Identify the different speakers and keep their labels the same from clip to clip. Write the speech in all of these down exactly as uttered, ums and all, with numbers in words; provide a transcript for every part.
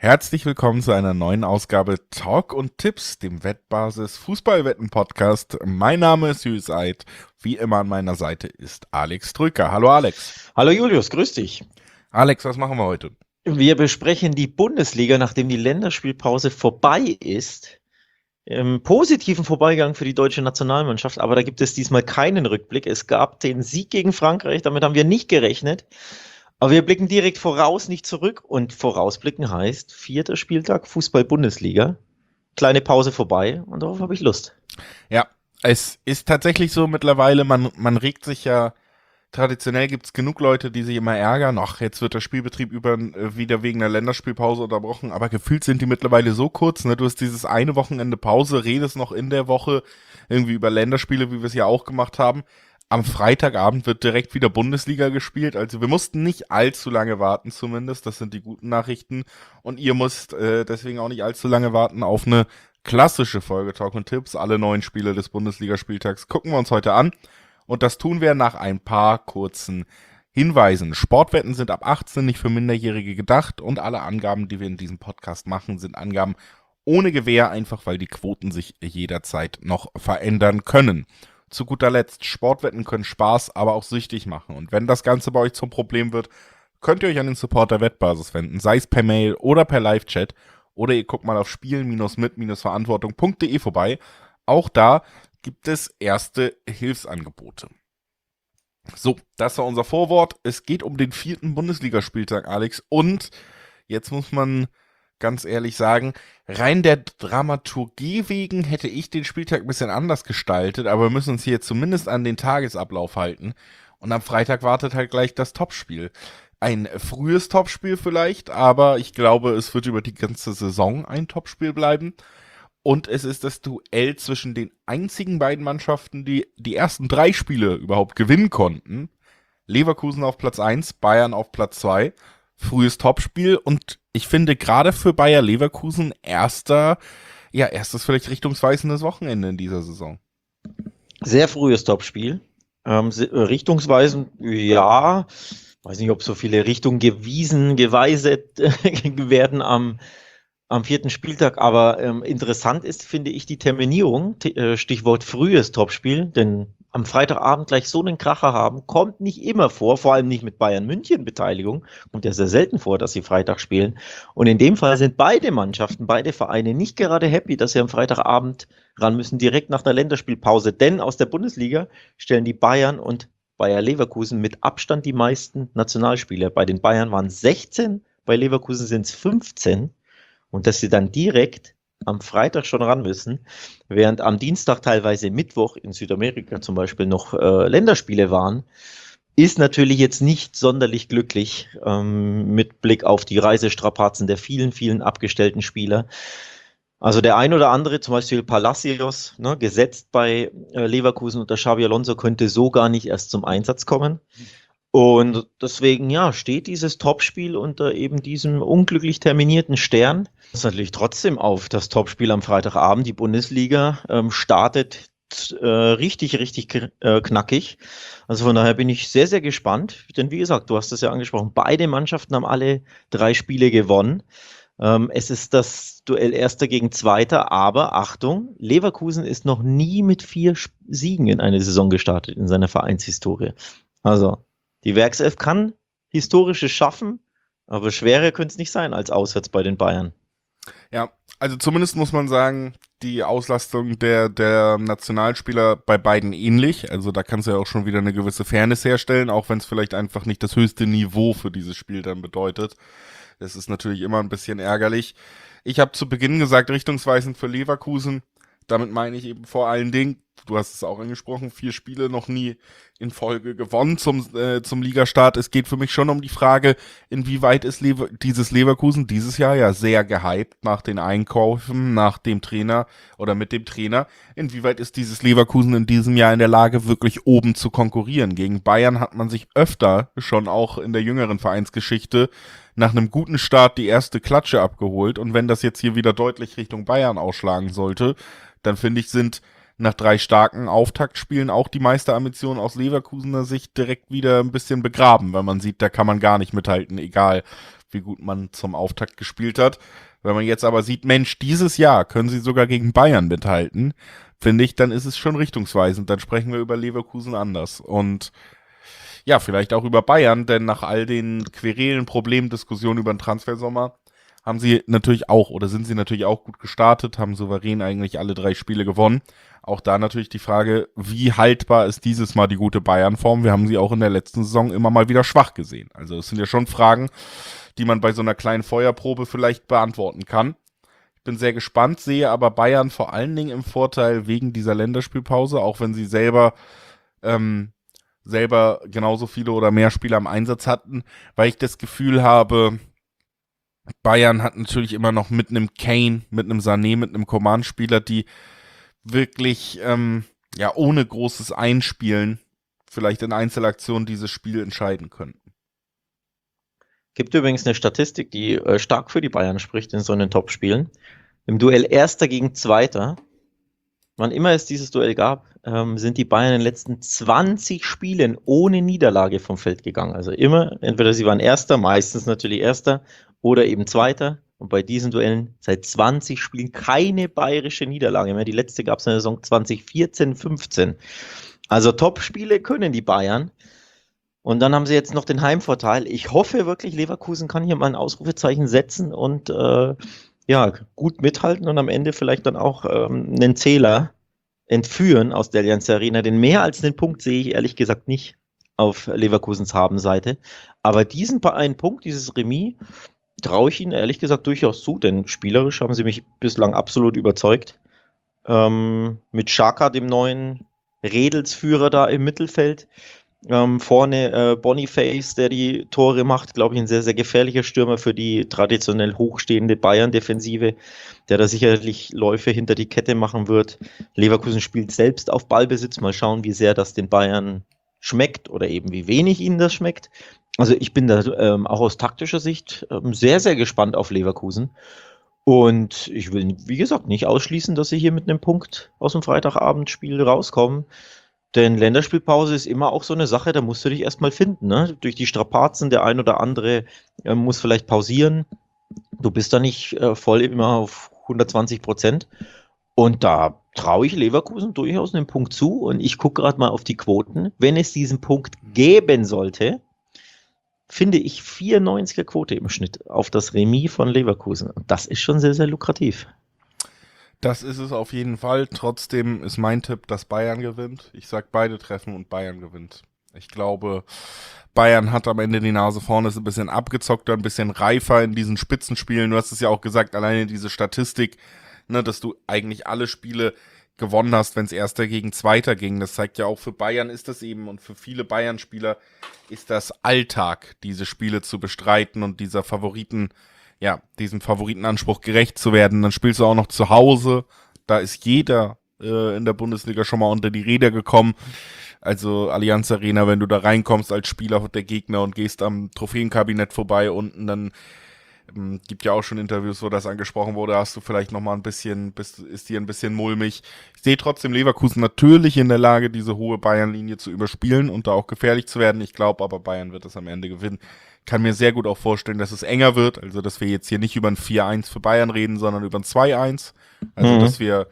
Speaker 1: Herzlich willkommen zu einer neuen Ausgabe Talk und Tipps, dem Wettbasis Fußballwetten-Podcast. Mein Name ist Julius Eid. Wie immer an meiner Seite ist Alex Trücker. Hallo Alex.
Speaker 2: Hallo Julius, grüß dich.
Speaker 1: Alex, was machen wir heute?
Speaker 2: Wir besprechen die Bundesliga, nachdem die Länderspielpause vorbei ist. Im positiven Vorbeigang für die deutsche Nationalmannschaft, aber da gibt es diesmal keinen Rückblick. Es gab den Sieg gegen Frankreich, damit haben wir nicht gerechnet. Aber wir blicken direkt voraus, nicht zurück. Und vorausblicken heißt vierter Spieltag Fußball-Bundesliga. Kleine Pause vorbei und darauf habe ich Lust.
Speaker 1: Ja, es ist tatsächlich so mittlerweile, man, man regt sich ja, traditionell gibt es genug Leute, die sich immer ärgern, ach, jetzt wird der Spielbetrieb über, äh, wieder wegen der Länderspielpause unterbrochen, aber gefühlt sind die mittlerweile so kurz, ne? Du hast dieses eine Wochenende Pause, redest noch in der Woche irgendwie über Länderspiele, wie wir es ja auch gemacht haben. Am Freitagabend wird direkt wieder Bundesliga gespielt, also wir mussten nicht allzu lange warten zumindest, das sind die guten Nachrichten und ihr müsst äh, deswegen auch nicht allzu lange warten auf eine klassische Folge Talk und Tipps. Alle neun Spiele des Bundesligaspieltags gucken wir uns heute an und das tun wir nach ein paar kurzen Hinweisen. Sportwetten sind ab achtzehn nicht für Minderjährige gedacht und alle Angaben, die wir in diesem Podcast machen, sind Angaben ohne Gewähr, einfach weil die Quoten sich jederzeit noch verändern können. Zu guter Letzt, Sportwetten können Spaß, aber auch süchtig machen. Und wenn das Ganze bei euch zum Problem wird, könnt ihr euch an den Support der Wettbasis wenden, sei es per Mail oder per Live-Chat. Oder ihr guckt mal auf spielen-mit-verantwortung punkt de vorbei. Auch da gibt es erste Hilfsangebote. So, das war unser Vorwort. Es geht um den vierten Bundesligaspieltag, Alex. Und jetzt muss man ganz ehrlich sagen, rein der Dramaturgie wegen hätte ich den Spieltag ein bisschen anders gestaltet, aber wir müssen uns hier zumindest an den Tagesablauf halten. Und am Freitag wartet halt gleich das Topspiel. Ein frühes Topspiel vielleicht, aber ich glaube, es wird über die ganze Saison ein Topspiel bleiben. Und es ist das Duell zwischen den einzigen beiden Mannschaften, die die ersten drei Spiele überhaupt gewinnen konnten. Leverkusen auf Platz eins, Bayern auf Platz zwei. Frühes Topspiel und ich finde gerade für Bayer Leverkusen erster, ja, erstes vielleicht richtungsweisendes Wochenende in dieser Saison.
Speaker 2: Sehr frühes Topspiel. Ähm, richtungsweisend, ja, weiß nicht, ob so viele Richtungen gewiesen, geweiset werden am, am vierten Spieltag, aber ähm, interessant ist, finde ich, die Terminierung, t- äh, Stichwort frühes Topspiel, denn am Freitagabend gleich so einen Kracher haben, kommt nicht immer vor, vor allem nicht mit Bayern München Beteiligung, kommt ja sehr selten vor, dass sie Freitag spielen. Und in dem Fall sind beide Mannschaften, beide Vereine nicht gerade happy, dass sie am Freitagabend ran müssen, direkt nach der Länderspielpause. Denn aus der Bundesliga stellen die Bayern und Bayer Leverkusen mit Abstand die meisten Nationalspieler. Bei den Bayern waren es sechzehn, bei Leverkusen sind es fünfzehn. Und dass sie dann direkt am Freitag schon ran müssen, während am Dienstag, teilweise Mittwoch in Südamerika zum Beispiel noch äh, Länderspiele waren, ist natürlich jetzt nicht sonderlich glücklich ähm, mit Blick auf die Reisestrapazen der vielen, vielen abgestellten Spieler. Also der ein oder andere, zum Beispiel Palacios, ne, gesetzt bei äh, Leverkusen unter Xabi Alonso, könnte so gar nicht erst zum Einsatz kommen. Und deswegen, ja, steht dieses Topspiel unter eben diesem unglücklich terminierten Stern. Das ist natürlich trotzdem auf das Topspiel am Freitagabend. Die Bundesliga ähm, startet äh, richtig, richtig äh, knackig. Also von daher bin ich sehr, sehr gespannt. Denn wie gesagt, du hast es ja angesprochen, beide Mannschaften haben alle drei Spiele gewonnen. Ähm, es ist das Duell Erster gegen Zweiter, aber Achtung, Leverkusen ist noch nie mit vier Siegen in eine Saison gestartet in seiner Vereinshistorie. Also die Werkself kann Historisches schaffen, aber schwerer könnte es nicht sein als auswärts bei den Bayern.
Speaker 1: Ja, also zumindest muss man sagen, die Auslastung der, der Nationalspieler bei beiden ähnlich. Also da kannst du ja auch schon wieder eine gewisse Fairness herstellen, auch wenn es vielleicht einfach nicht das höchste Niveau für dieses Spiel dann bedeutet. Das ist natürlich immer ein bisschen ärgerlich. Ich habe zu Beginn gesagt, richtungsweisend für Leverkusen. Damit meine ich eben vor allen Dingen, du hast es auch angesprochen, vier Spiele noch nie in Folge gewonnen zum, äh, zum Ligastart. Es geht für mich schon um die Frage, inwieweit ist Lever- dieses Leverkusen dieses Jahr ja sehr gehypt nach den Einkäufen, nach dem Trainer oder mit dem Trainer. Inwieweit ist dieses Leverkusen in diesem Jahr in der Lage, wirklich oben zu konkurrieren? Gegen Bayern hat man sich öfter schon auch in der jüngeren Vereinsgeschichte nach einem guten Start die erste Klatsche abgeholt. Und wenn das jetzt hier wieder deutlich Richtung Bayern ausschlagen sollte, dann finde ich, sind nach drei starken Auftaktspielen auch die Meisterambitionen aus Leverkusener Sicht direkt wieder ein bisschen begraben, weil man sieht, da kann man gar nicht mithalten, egal wie gut man zum Auftakt gespielt hat. Wenn man jetzt aber sieht, Mensch, dieses Jahr können sie sogar gegen Bayern mithalten, finde ich, dann ist es schon richtungsweisend. Dann sprechen wir über Leverkusen anders. Und ja, vielleicht auch über Bayern, denn nach all den querelen Problemdiskussionen über den Transfersommer haben sie natürlich auch, oder sind sie natürlich auch gut gestartet, haben souverän eigentlich alle drei Spiele gewonnen. Auch da natürlich die Frage, wie haltbar ist dieses Mal die gute Bayern-Form? Wir haben sie auch in der letzten Saison immer mal wieder schwach gesehen. Also es sind ja schon Fragen, die man bei so einer kleinen Feuerprobe vielleicht beantworten kann. Ich bin sehr gespannt, sehe aber Bayern vor allen Dingen im Vorteil wegen dieser Länderspielpause, auch wenn sie selber ähm, selber genauso viele oder mehr Spieler im Einsatz hatten, weil ich das Gefühl habe, Bayern hat natürlich immer noch mit einem Kane, mit einem Sané, mit einem Coman-Spieler, die wirklich ähm, ja ohne großes Einspielen vielleicht in Einzelaktionen dieses Spiel entscheiden könnten.
Speaker 2: Gibt übrigens eine Statistik, die äh, stark für die Bayern spricht in so einen Topspielen. Im Duell Erster gegen Zweiter, wann immer es dieses Duell gab, ähm, sind die Bayern in den letzten zwanzig Spielen ohne Niederlage vom Feld gegangen. Also immer, entweder sie waren Erster, meistens natürlich Erster, oder eben Zweiter. Und bei diesen Duellen seit zwanzig Spielen keine bayerische Niederlage mehr. Die letzte gab es in der Saison zwanzig vierzehn fünfzehn. Also Top-Spiele können die Bayern. Und dann haben sie jetzt noch den Heimvorteil. Ich hoffe wirklich, Leverkusen kann hier mal ein Ausrufezeichen setzen und äh, ja, gut mithalten und am Ende vielleicht dann auch ähm, einen Zähler entführen aus der Allianz Arena. Denn mehr als einen Punkt sehe ich ehrlich gesagt nicht auf Leverkusens Habenseite. Aber diesen einen Punkt, dieses Remis, traue ich ihnen ehrlich gesagt durchaus zu, denn spielerisch haben sie mich bislang absolut überzeugt. Ähm, mit Xhaka, dem neuen Redelsführer da im Mittelfeld. Ähm, vorne äh, Boniface, der die Tore macht, glaube ich, ein sehr, sehr gefährlicher Stürmer für die traditionell hochstehende Bayern-Defensive, der da sicherlich Läufe hinter die Kette machen wird. Leverkusen spielt selbst auf Ballbesitz. Mal schauen, wie sehr das den Bayern schmeckt oder eben wie wenig ihnen das schmeckt. Also ich bin da ähm, auch aus taktischer Sicht ähm, sehr, sehr gespannt auf Leverkusen. Und ich will, wie gesagt, nicht ausschließen, dass sie hier mit einem Punkt aus dem Freitagabendspiel rauskommen. Denn Länderspielpause ist immer auch so eine Sache, da musst du dich erstmal finden. Ne? Durch die Strapazen, der ein oder andere äh, muss vielleicht pausieren. Du bist da nicht äh, voll immer auf hundertzwanzig Prozent. Und da traue ich Leverkusen durchaus einen Punkt zu. Und ich gucke gerade mal auf die Quoten. Wenn es diesen Punkt geben sollte, finde ich vierundneunziger Quote im Schnitt auf das Remis von Leverkusen. Und das ist schon sehr, sehr lukrativ.
Speaker 1: Das ist es auf jeden Fall. Trotzdem ist mein Tipp, dass Bayern gewinnt. Ich sag beide treffen und Bayern gewinnt. Ich glaube, Bayern hat am Ende die Nase vorne, ist ein bisschen abgezockter, ein bisschen reifer in diesen Spitzenspielen. Du hast es ja auch gesagt, alleine diese Statistik, ne, dass du eigentlich alle Spiele gewonnen hast, wenn es Erster gegen Zweiter ging. Das zeigt ja auch, für Bayern ist das eben und für viele Bayern-Spieler ist das Alltag, diese Spiele zu bestreiten und dieser Favoriten, ja, diesem Favoritenanspruch gerecht zu werden. Dann spielst du auch noch zu Hause. Da ist jeder äh, in der Bundesliga schon mal unter die Räder gekommen. Also Allianz Arena, wenn du da reinkommst als Spieler der Gegner und gehst am Trophäenkabinett vorbei unten, dann ähm, gibt ja auch schon Interviews, wo das angesprochen wurde, hast du vielleicht noch mal ein bisschen, bist, ist dir ein bisschen mulmig. Ich sehe trotzdem Leverkusen natürlich in der Lage, diese hohe Bayern-Linie zu überspielen und da auch gefährlich zu werden. Ich glaube aber, Bayern wird es am Ende gewinnen. Kann mir sehr gut auch vorstellen, dass es enger wird, also dass wir jetzt hier nicht über ein vier eins für Bayern reden, sondern über ein zwei eins. Also mhm. dass wir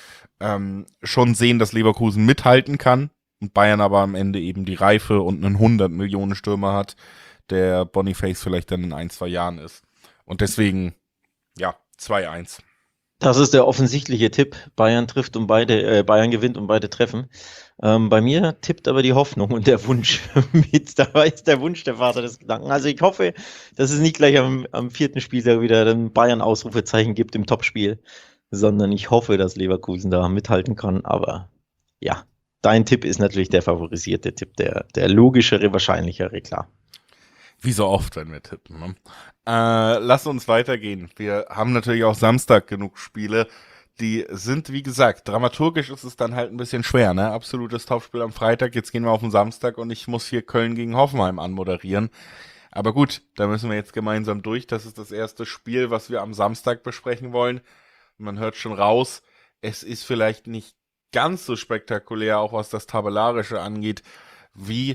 Speaker 1: ähm, schon sehen, dass Leverkusen mithalten kann und Bayern aber am Ende eben die Reife und einen hundert Millionen Stürmer hat, der Boniface vielleicht dann in ein, zwei Jahren ist. Und deswegen, ja, zwei eins.
Speaker 2: Das ist der offensichtliche Tipp. Bayern trifft und beide, äh, Bayern gewinnt und beide treffen. Ähm, bei mir tippt aber die Hoffnung und der Wunsch mit. Da ist der Wunsch der Vater des Gedanken. Also ich hoffe, dass es nicht gleich am, am vierten Spieltag wieder ein Bayern-Ausrufezeichen gibt im Topspiel, sondern ich hoffe, dass Leverkusen da mithalten kann. Aber ja, dein Tipp ist natürlich der favorisierte Tipp, der, der logischere, wahrscheinlichere, klar.
Speaker 1: Wie so oft, wenn wir tippen. Ne? Äh, lass uns weitergehen. Wir haben natürlich auch Samstag genug Spiele. Die sind, wie gesagt, dramaturgisch ist es dann halt ein bisschen schwer, ne? Absolutes Topspiel am Freitag, jetzt gehen wir auf den Samstag und ich muss hier Köln gegen Hoffenheim anmoderieren. Aber gut, da müssen wir jetzt gemeinsam durch. Das ist das erste Spiel, was wir am Samstag besprechen wollen. Man hört schon raus, es ist vielleicht nicht ganz so spektakulär, auch was das Tabellarische angeht, wie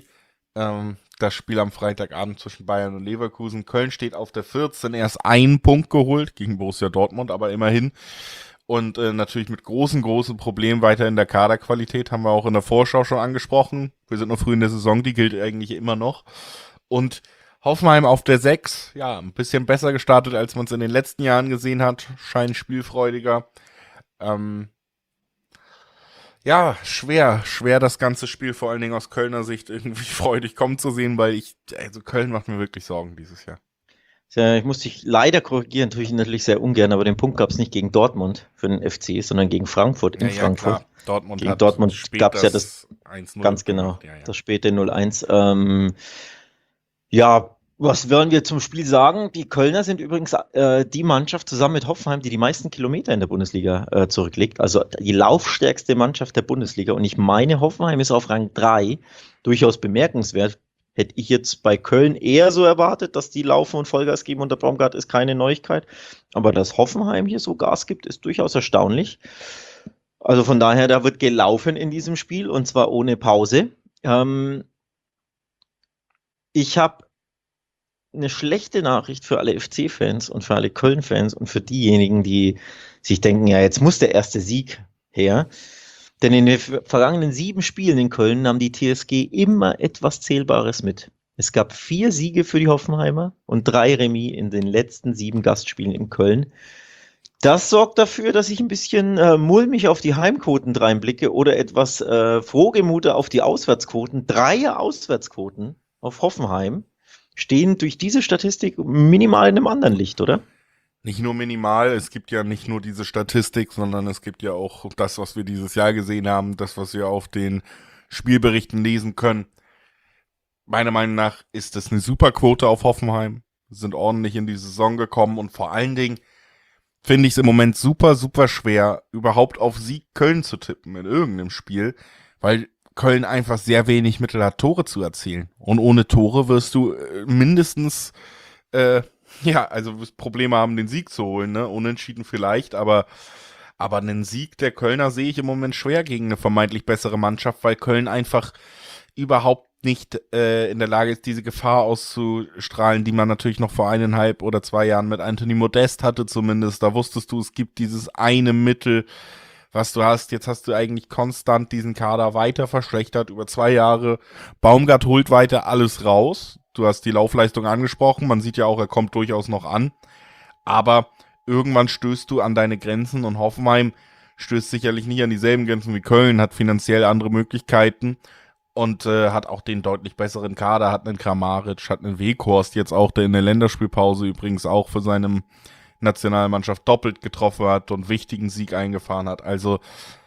Speaker 1: Ähm, das Spiel am Freitagabend zwischen Bayern und Leverkusen. Köln steht auf der vierzehn, erst einen Punkt geholt gegen Borussia Dortmund, aber immerhin. Und äh, natürlich mit großen, großen Problemen weiter in der Kaderqualität, haben wir auch in der Vorschau schon angesprochen. Wir sind noch früh in der Saison, die gilt eigentlich immer noch. Und Hoffenheim auf der sechs, ja, ein bisschen besser gestartet, als man es in den letzten Jahren gesehen hat. Scheint spielfreudiger. Ähm, ja, schwer, schwer das ganze Spiel, vor allen Dingen aus Kölner Sicht, irgendwie freudig kommen zu sehen, weil ich, also Köln macht mir wirklich Sorgen dieses Jahr.
Speaker 2: Ja, ich muss dich leider korrigieren, tue ich natürlich sehr ungern, aber den Punkt gab es nicht gegen Dortmund für den F C, sondern gegen Frankfurt in
Speaker 1: Ja, ja,
Speaker 2: Frankfurt.
Speaker 1: klar. Dortmund
Speaker 2: Gegen
Speaker 1: hat
Speaker 2: Dortmund
Speaker 1: spät
Speaker 2: gab es ja das
Speaker 1: eins null
Speaker 2: ganz genau,
Speaker 1: gemacht, ja, ja.
Speaker 2: das späte null eins. Ähm, ja, was wollen wir zum Spiel sagen? Die Kölner sind übrigens äh, die Mannschaft zusammen mit Hoffenheim, die die meisten Kilometer in der Bundesliga äh, zurücklegt. Also die laufstärkste Mannschaft der Bundesliga. Und ich meine, Hoffenheim ist auf Rang drei. Durchaus bemerkenswert. Hätte ich jetzt bei Köln eher so erwartet, dass die laufen und Vollgas geben unter Baumgart, ist keine Neuigkeit. Aber dass Hoffenheim hier so Gas gibt, ist durchaus erstaunlich. Also von daher, da wird gelaufen in diesem Spiel und zwar ohne Pause. Ähm, ich habe eine schlechte Nachricht für alle F C-Fans und für alle Köln-Fans und für diejenigen, die sich denken, ja, jetzt muss der erste Sieg her. Denn in den vergangenen sieben Spielen in Köln nahm die T S G immer etwas Zählbares mit. Es gab vier Siege für die Hoffenheimer und drei Remis in den letzten sieben Gastspielen in Köln. Das sorgt dafür, dass ich ein bisschen äh, mulmig auf die Heimquoten dreinblicke oder etwas äh, frohgemute auf die Auswärtsquoten. Drei Auswärtsquoten auf Hoffenheim stehen durch diese Statistik minimal in einem anderen Licht, oder?
Speaker 1: Nicht nur minimal, es gibt ja nicht nur diese Statistik, sondern es gibt ja auch das, was wir dieses Jahr gesehen haben, das, was wir auf den Spielberichten lesen können. Meiner Meinung nach ist das eine super Quote auf Hoffenheim, sind ordentlich in die Saison gekommen und vor allen Dingen finde ich es im Moment super, super schwer, überhaupt auf Sieg Köln zu tippen in irgendeinem Spiel, weil Köln einfach sehr wenig Mittel hat, Tore zu erzielen. Und ohne Tore wirst du äh, mindestens, äh, ja, also wirst Probleme haben, den Sieg zu holen, ne? Unentschieden vielleicht, aber, aber einen Sieg der Kölner sehe ich im Moment schwer gegen eine vermeintlich bessere Mannschaft, weil Köln einfach überhaupt nicht äh, in der Lage ist, diese Gefahr auszustrahlen, die man natürlich noch vor eineinhalb oder zwei Jahren mit Anthony Modest hatte zumindest. Da wusstest du, es gibt dieses eine Mittel, was du hast. Jetzt hast du eigentlich konstant diesen Kader weiter verschlechtert über zwei Jahre. Baumgart holt weiter alles raus. Du hast die Laufleistung angesprochen. Man sieht ja auch, er kommt durchaus noch an. Aber irgendwann stößt du an deine Grenzen und Hoffenheim stößt sicherlich nicht an dieselben Grenzen wie Köln, hat finanziell andere Möglichkeiten und äh, hat auch den deutlich besseren Kader, hat einen Kramaric, hat einen Weghorst jetzt auch, der in der Länderspielpause übrigens auch für seine Nationalmannschaft doppelt getroffen hat und wichtigen Sieg eingefahren hat. Also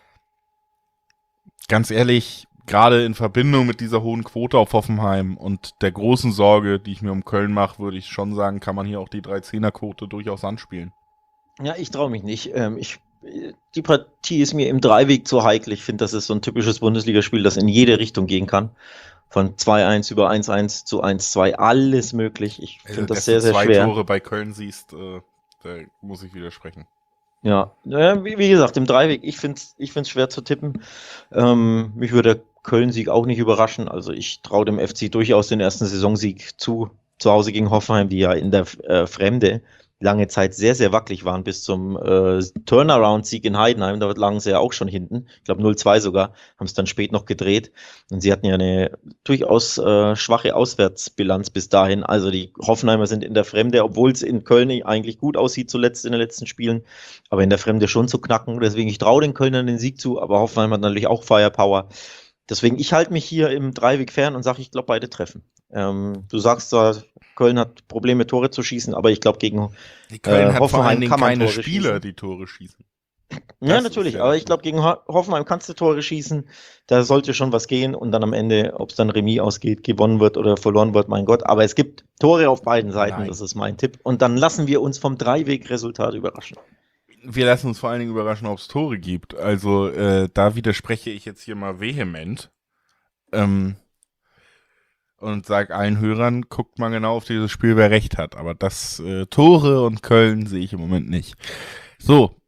Speaker 1: ganz ehrlich, gerade in Verbindung mit dieser hohen Quote auf Hoffenheim und der großen Sorge, die ich mir um Köln mache, würde ich schon sagen, kann man hier auch die Dreizehner-Quote durchaus anspielen.
Speaker 2: Ja, ich traue mich nicht. Ähm, ich, die Partie ist mir im Dreiweg zu heikel. Ich finde, das ist so ein typisches Bundesligaspiel, das in jede Richtung gehen kann. Von zwei eins über eins eins zu eins zwei, alles möglich. Ich finde
Speaker 1: Also,
Speaker 2: das sehr, sehr
Speaker 1: zwei
Speaker 2: schwer.
Speaker 1: Tore bei Köln siehst, äh, da muss ich widersprechen.
Speaker 2: Ja, ja wie, wie gesagt, im Dreiweg, ich finde es ich find's schwer zu tippen. Ähm, mich würde der Köln-Sieg auch nicht überraschen. Also ich traue dem F C durchaus den ersten Saisonsieg zu, zu Hause gegen Hoffenheim, die ja in der äh, Fremde lange Zeit sehr, sehr wackelig waren bis zum äh, Turnaround-Sieg in Heidenheim. Da lagen sie ja auch schon hinten. Ich glaube null zwei sogar. Haben es dann spät noch gedreht. Und sie hatten ja eine durchaus äh, schwache Auswärtsbilanz bis dahin. Also die Hoffenheimer sind in der Fremde, obwohl es in Köln eigentlich gut aussieht zuletzt in den letzten Spielen, aber in der Fremde schon zu knacken. Deswegen, ich traue den Kölnern den Sieg zu, aber Hoffenheim hat natürlich auch Firepower. Deswegen, ich halte mich hier im Dreiweg fern und sage, ich glaube, beide treffen. Ähm, du sagst zwar, Köln hat Probleme, Tore zu schießen, aber ich glaube, gegen
Speaker 1: Die Köln
Speaker 2: äh,
Speaker 1: hat vor allen
Speaker 2: Hoffenheim
Speaker 1: Dingen
Speaker 2: kann man
Speaker 1: keine
Speaker 2: Tore
Speaker 1: Spieler,
Speaker 2: schießen.
Speaker 1: die Tore schießen.
Speaker 2: Ja,
Speaker 1: Das
Speaker 2: natürlich,
Speaker 1: ist ja
Speaker 2: aber
Speaker 1: das
Speaker 2: ich glaube, gegen Ho Hoffenheim kannst du Tore schießen. Da sollte schon was gehen und dann am Ende, ob es dann Remis ausgeht, gewonnen wird oder verloren wird, mein Gott. Aber es gibt Tore auf beiden Seiten,
Speaker 1: Nein.
Speaker 2: das ist mein Tipp. Und dann lassen wir uns vom Dreiweg-Resultat überraschen.
Speaker 1: Wir lassen uns vor allen Dingen überraschen, ob es Tore gibt. Also äh, da widerspreche ich jetzt hier mal vehement. Ähm, und sag allen Hörern, guckt mal genau auf dieses Spiel, wer recht hat. Aber das äh, Tore und Köln sehe ich im Moment nicht. So,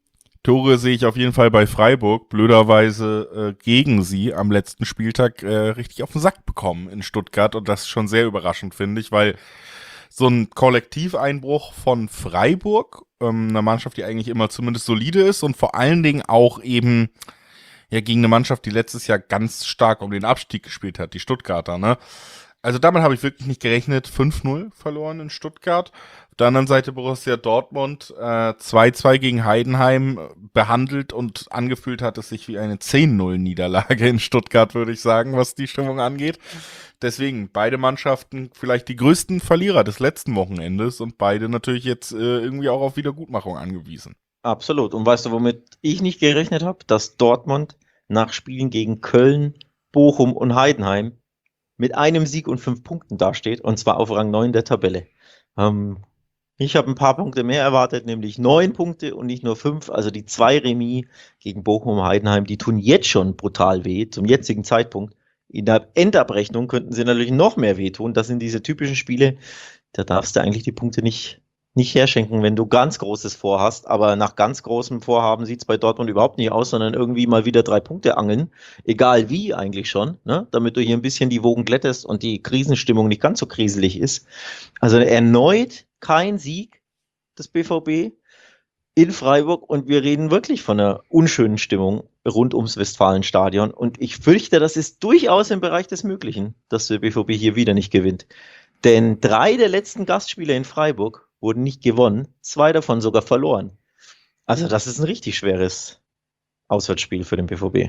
Speaker 1: Tore sehe ich auf jeden Fall bei Freiburg, blöderweise äh, gegen sie am letzten Spieltag äh, richtig auf den Sack bekommen in Stuttgart und das schon sehr überraschend, finde ich, weil so ein Kollektiveinbruch von Freiburg, ähm, einer Mannschaft, die eigentlich immer zumindest solide ist und vor allen Dingen auch eben ja gegen eine Mannschaft, die letztes Jahr ganz stark um den Abstieg gespielt hat, die Stuttgarter, ne? Also damit habe ich wirklich nicht gerechnet. fünf null verloren in Stuttgart. Auf der anderen Seite Borussia Dortmund äh, zwei zwei gegen Heidenheim äh, behandelt und angefühlt hat es sich wie eine zehn null Niederlage in Stuttgart, würde ich sagen, was die Stimmung angeht. Deswegen beide Mannschaften vielleicht die größten Verlierer des letzten Wochenendes und beide natürlich jetzt äh, irgendwie auch auf Wiedergutmachung angewiesen.
Speaker 2: Absolut. Und weißt du, womit ich nicht gerechnet habe? Dass Dortmund nach Spielen gegen Köln, Bochum und Heidenheim mit einem Sieg und fünf Punkten dasteht, und zwar auf Rang neun der Tabelle. Ähm, ich habe ein paar Punkte mehr erwartet, nämlich neun Punkte und nicht nur fünf. Also die zwei Remis gegen Bochum und Heidenheim, die tun jetzt schon brutal weh, zum jetzigen Zeitpunkt. In der Endabrechnung könnten sie natürlich noch mehr wehtun. Das sind diese typischen Spiele, da darfst du eigentlich die Punkte nicht, nicht herschenken, wenn du ganz Großes vorhast. Aber nach ganz großem Vorhaben sieht es bei Dortmund überhaupt nicht aus, sondern irgendwie mal wieder drei Punkte angeln. Egal wie eigentlich schon, ne? Damit du hier ein bisschen die Wogen glättest und die Krisenstimmung nicht ganz so kriselig ist. Also erneut kein Sieg des B V B in Freiburg und wir reden wirklich von einer unschönen Stimmung rund ums Westfalenstadion. Und ich fürchte, das ist durchaus im Bereich des Möglichen, dass der B V B hier wieder nicht gewinnt. Denn drei der letzten Gastspiele in Freiburg wurden nicht gewonnen, zwei davon sogar verloren. Also das ist ein richtig schweres Auswärtsspiel für den B V B.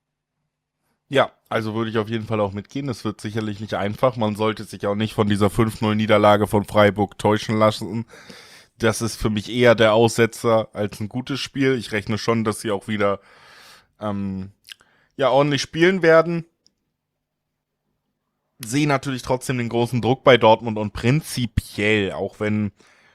Speaker 1: Ja, also würde ich auf jeden Fall auch mitgehen. Es wird sicherlich nicht einfach. Man sollte sich auch nicht von dieser fünf null Niederlage von Freiburg täuschen lassen. Das ist für mich eher der Aussetzer als ein gutes Spiel. Ich rechne schon, dass sie auch wieder ähm, ja ordentlich spielen werden. Sehe natürlich trotzdem den großen Druck bei Dortmund und prinzipiell, auch wenn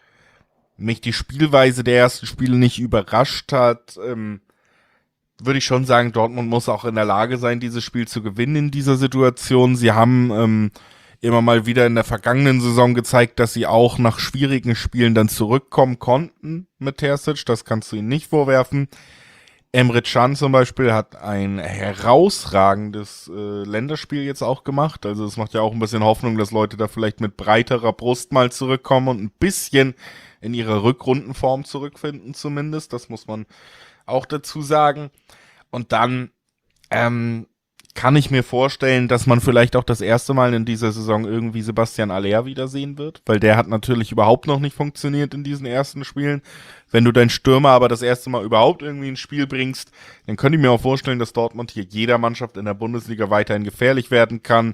Speaker 1: mich die Spielweise der ersten Spiele nicht überrascht hat, ähm, würde ich schon sagen, Dortmund muss auch in der Lage sein, dieses Spiel zu gewinnen in dieser Situation. Sie haben ähm, immer mal wieder in der vergangenen Saison gezeigt, dass sie auch nach schwierigen Spielen dann zurückkommen konnten mit Terzic. Das kannst du ihnen nicht vorwerfen. Emre Can zum Beispiel hat ein herausragendes äh, Länderspiel jetzt auch gemacht. Also es macht ja auch ein bisschen Hoffnung, dass Leute da vielleicht mit breiterer Brust mal zurückkommen und ein bisschen in ihre Rückrundenform zurückfinden zumindest. Das muss man auch dazu sagen. Und dann ähm, kann ich mir vorstellen, dass man vielleicht auch das erste Mal in dieser Saison irgendwie Sebastian Aller wiedersehen wird, weil der hat natürlich überhaupt noch nicht funktioniert in diesen ersten Spielen. Wenn du deinen Stürmer aber das erste Mal überhaupt irgendwie ins Spiel bringst, dann könnte ich mir auch vorstellen, dass Dortmund hier jeder Mannschaft in der Bundesliga weiterhin gefährlich werden kann.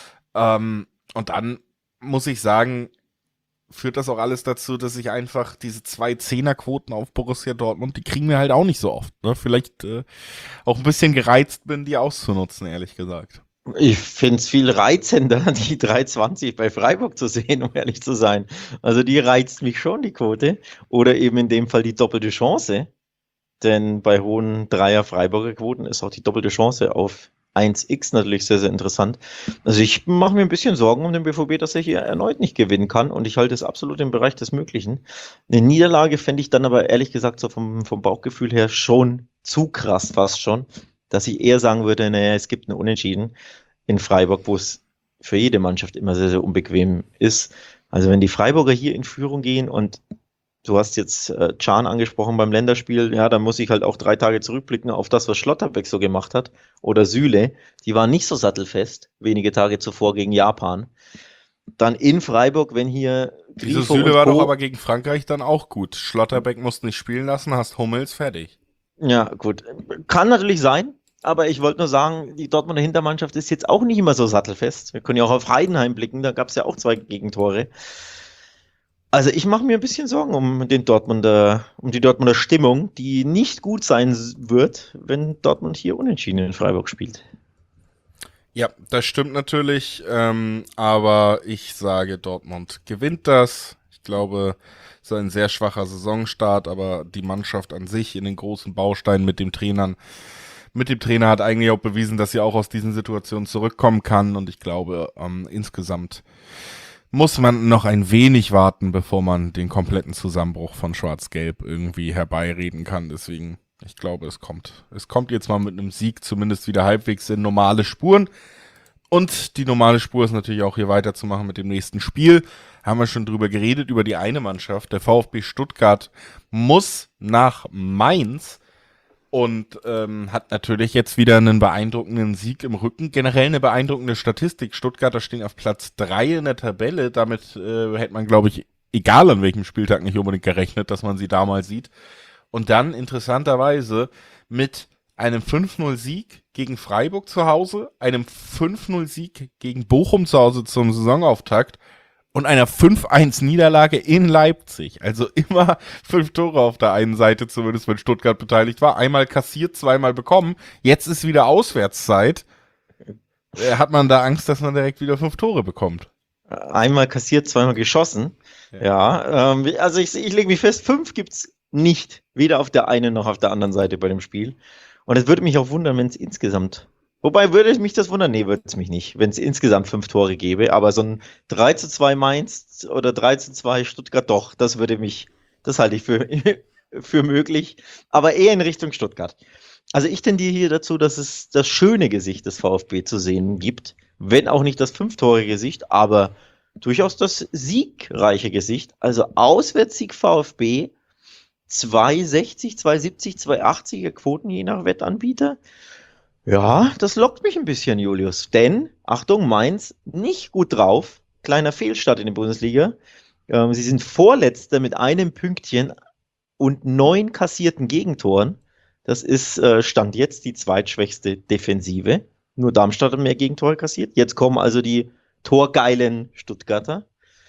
Speaker 1: Ähm, und dann muss ich sagen, führt das auch alles dazu, dass ich einfach diese zwei Zehnerquoten auf Borussia Dortmund, die kriegen wir halt auch nicht so oft. Ne? Vielleicht äh, auch ein bisschen gereizt bin, die auszunutzen, ehrlich gesagt.
Speaker 2: Ich finde es viel reizender, die drei zwanzig bei Freiburg zu sehen, um ehrlich zu sein. Also die reizt mich schon, die Quote. Oder eben in dem Fall die doppelte Chance. Denn bei hohen Dreier-Freiburger Quoten ist auch die doppelte Chance auf eins x natürlich sehr, sehr interessant. Also ich mache mir ein bisschen Sorgen um den B V B, dass er hier erneut nicht gewinnen kann und ich halte es absolut im Bereich des Möglichen. Eine Niederlage fände ich dann aber ehrlich gesagt so vom, vom Bauchgefühl her schon zu krass fast schon, dass ich eher sagen würde, naja, es gibt eine Unentschieden in Freiburg, wo es für jede Mannschaft immer sehr, sehr unbequem ist. Also wenn die Freiburger hier in Führung gehen und du hast jetzt äh, Can angesprochen beim Länderspiel, ja, da muss ich halt auch drei Tage zurückblicken auf das, was Schlotterbeck so gemacht hat. Oder Süle, die waren nicht so sattelfest, wenige Tage zuvor gegen Japan. Dann in Freiburg, wenn hier
Speaker 1: Diese Süle war doch aber gegen Frankreich dann auch gut. Schlotterbeck musste nicht spielen lassen, hast Hummels fertig.
Speaker 2: Ja, gut. Kann natürlich sein, aber ich wollte nur sagen, die Dortmunder Hintermannschaft ist jetzt auch nicht immer so sattelfest. Wir können ja auch auf Heidenheim blicken, da gab es ja auch zwei Gegentore. Also ich mache mir ein bisschen Sorgen um den Dortmunder, um die Dortmunder Stimmung, die nicht gut sein wird, wenn Dortmund hier unentschieden in Freiburg spielt.
Speaker 1: Ja, das stimmt natürlich, ähm, aber ich sage, Dortmund gewinnt das. Ich glaube, es ist ein sehr schwacher Saisonstart, aber die Mannschaft an sich in den großen Bausteinen mit dem Trainern, mit dem Trainer hat eigentlich auch bewiesen, dass sie auch aus diesen Situationen zurückkommen kann und ich glaube, ähm, insgesamt muss man noch ein wenig warten, bevor man den kompletten Zusammenbruch von Schwarz-Gelb irgendwie herbeireden kann. Deswegen, Ich glaube, es kommt. Es kommt jetzt mal mit einem Sieg zumindest wieder halbwegs in normale Spuren. Und die normale Spur ist natürlich auch hier weiterzumachen mit dem nächsten Spiel. Haben wir schon drüber geredet, über die eine Mannschaft. Der VfB Stuttgart muss nach Mainz und ähm, hat natürlich jetzt wieder einen beeindruckenden Sieg im Rücken. Generell eine beeindruckende Statistik. Stuttgarter stehen auf Platz drei in der Tabelle. Damit äh, hätte man, glaube ich, egal an welchem Spieltag nicht unbedingt gerechnet, dass man sie da mal sieht. Und dann interessanterweise mit einem fünf null Sieg gegen Freiburg zu Hause, einem fünf null Sieg gegen Bochum zu Hause zum Saisonauftakt und einer fünf eins Niederlage in Leipzig. Also immer fünf Tore auf der einen Seite, zumindest wenn Stuttgart beteiligt war. Einmal kassiert, zweimal bekommen. Jetzt ist wieder Auswärtszeit. Äh, hat man da Angst, dass man direkt wieder fünf Tore bekommt?
Speaker 2: Einmal kassiert, zweimal geschossen. Ja, ja ähm, also ich, ich lege mich fest, fünf gibt's nicht. Weder auf der einen noch auf der anderen Seite bei dem Spiel. Und es würde mich auch wundern, wenn es insgesamt, wobei würde mich das wundern, nee, würde es mich nicht, wenn es insgesamt fünf Tore gäbe, aber so ein drei zu zwei Mainz oder drei zu zwei Stuttgart, doch, das würde mich, das halte ich für, für möglich, aber eher in Richtung Stuttgart. Also ich tendiere hier dazu, dass es das schöne Gesicht des VfB zu sehen gibt, wenn auch nicht das fünf-Tore-Gesicht, aber durchaus das siegreiche Gesicht, also Auswärtssieg VfB, zwei sechzig, zwei siebzig, zwei achtziger Quoten je nach Wettanbieter. Ja, das lockt mich ein bisschen, Julius. Denn, Achtung, Mainz nicht gut drauf. Kleiner Fehlstart in der Bundesliga. Ähm, sie sind Vorletzter mit einem Pünktchen und neun kassierten Gegentoren. Das ist äh, Stand jetzt die zweitschwächste Defensive. Nur Darmstadt hat mehr Gegentore kassiert. Jetzt kommen also die torgeilen Stuttgarter.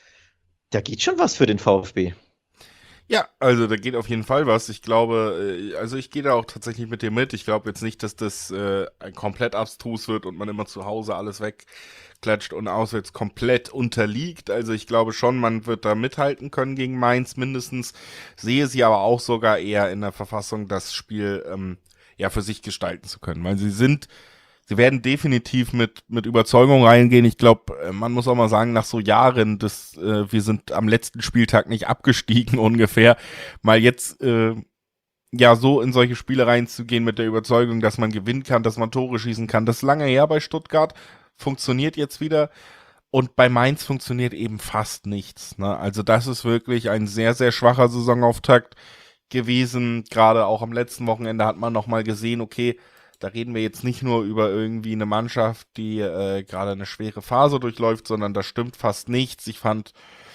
Speaker 2: Da geht schon was für den VfB.
Speaker 1: Ja, also da geht auf jeden Fall was. Ich glaube, äh, also ich gehe da auch tatsächlich mit dir mit. Ich glaube jetzt nicht, dass das äh, komplett abstrus wird und man immer zu Hause alles wegklatscht und auswärts komplett unterliegt. Also ich glaube schon, man wird da mithalten können gegen Mainz mindestens. Sehe sie aber auch sogar eher in der Verfassung, das Spiel ähm, ja für sich gestalten zu können, weil sie sind Sie werden definitiv mit mit Überzeugung reingehen. Ich glaube, man muss auch mal sagen, nach so Jahren, das, äh, wir sind am letzten Spieltag nicht abgestiegen ungefähr, mal jetzt äh, ja so in solche Spiele reinzugehen mit der Überzeugung, dass man gewinnen kann, dass man Tore schießen kann. Das ist lange her bei Stuttgart, funktioniert jetzt wieder. Und bei Mainz funktioniert eben fast nichts. Ne? Also das ist wirklich ein sehr, sehr schwacher Saisonauftakt gewesen. Gerade auch am letzten Wochenende hat man nochmal gesehen, okay, da reden wir jetzt nicht nur über irgendwie eine Mannschaft, die äh, gerade eine schwere Phase durchläuft, sondern da stimmt fast nichts. Ich fand,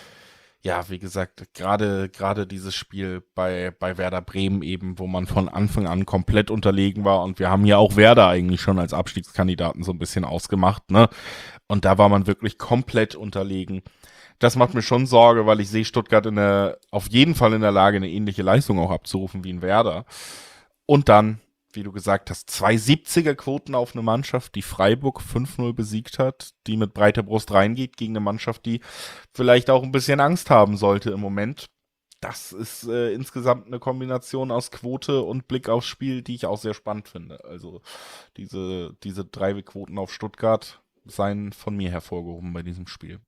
Speaker 1: ja, wie gesagt, gerade gerade dieses Spiel bei bei Werder Bremen eben, wo man von Anfang an komplett unterlegen war und wir haben ja auch Werder eigentlich schon als Abstiegskandidaten so ein bisschen ausgemacht, ne? Und da war man wirklich komplett unterlegen. Das macht mir schon Sorge, weil ich sehe Stuttgart in der, auf jeden Fall in der Lage, eine ähnliche Leistung auch abzurufen wie in Werder. Und dann, wie du gesagt hast, zwei siebziger Quoten auf eine Mannschaft, die Freiburg fünf null besiegt hat, die mit breiter Brust reingeht gegen eine Mannschaft, die vielleicht auch ein bisschen Angst haben sollte im Moment. Das ist äh, insgesamt eine Kombination aus Quote und Blick aufs Spiel, die ich auch sehr spannend finde. Also diese, diese drei Quoten auf Stuttgart seien von mir hervorgehoben bei diesem Spiel.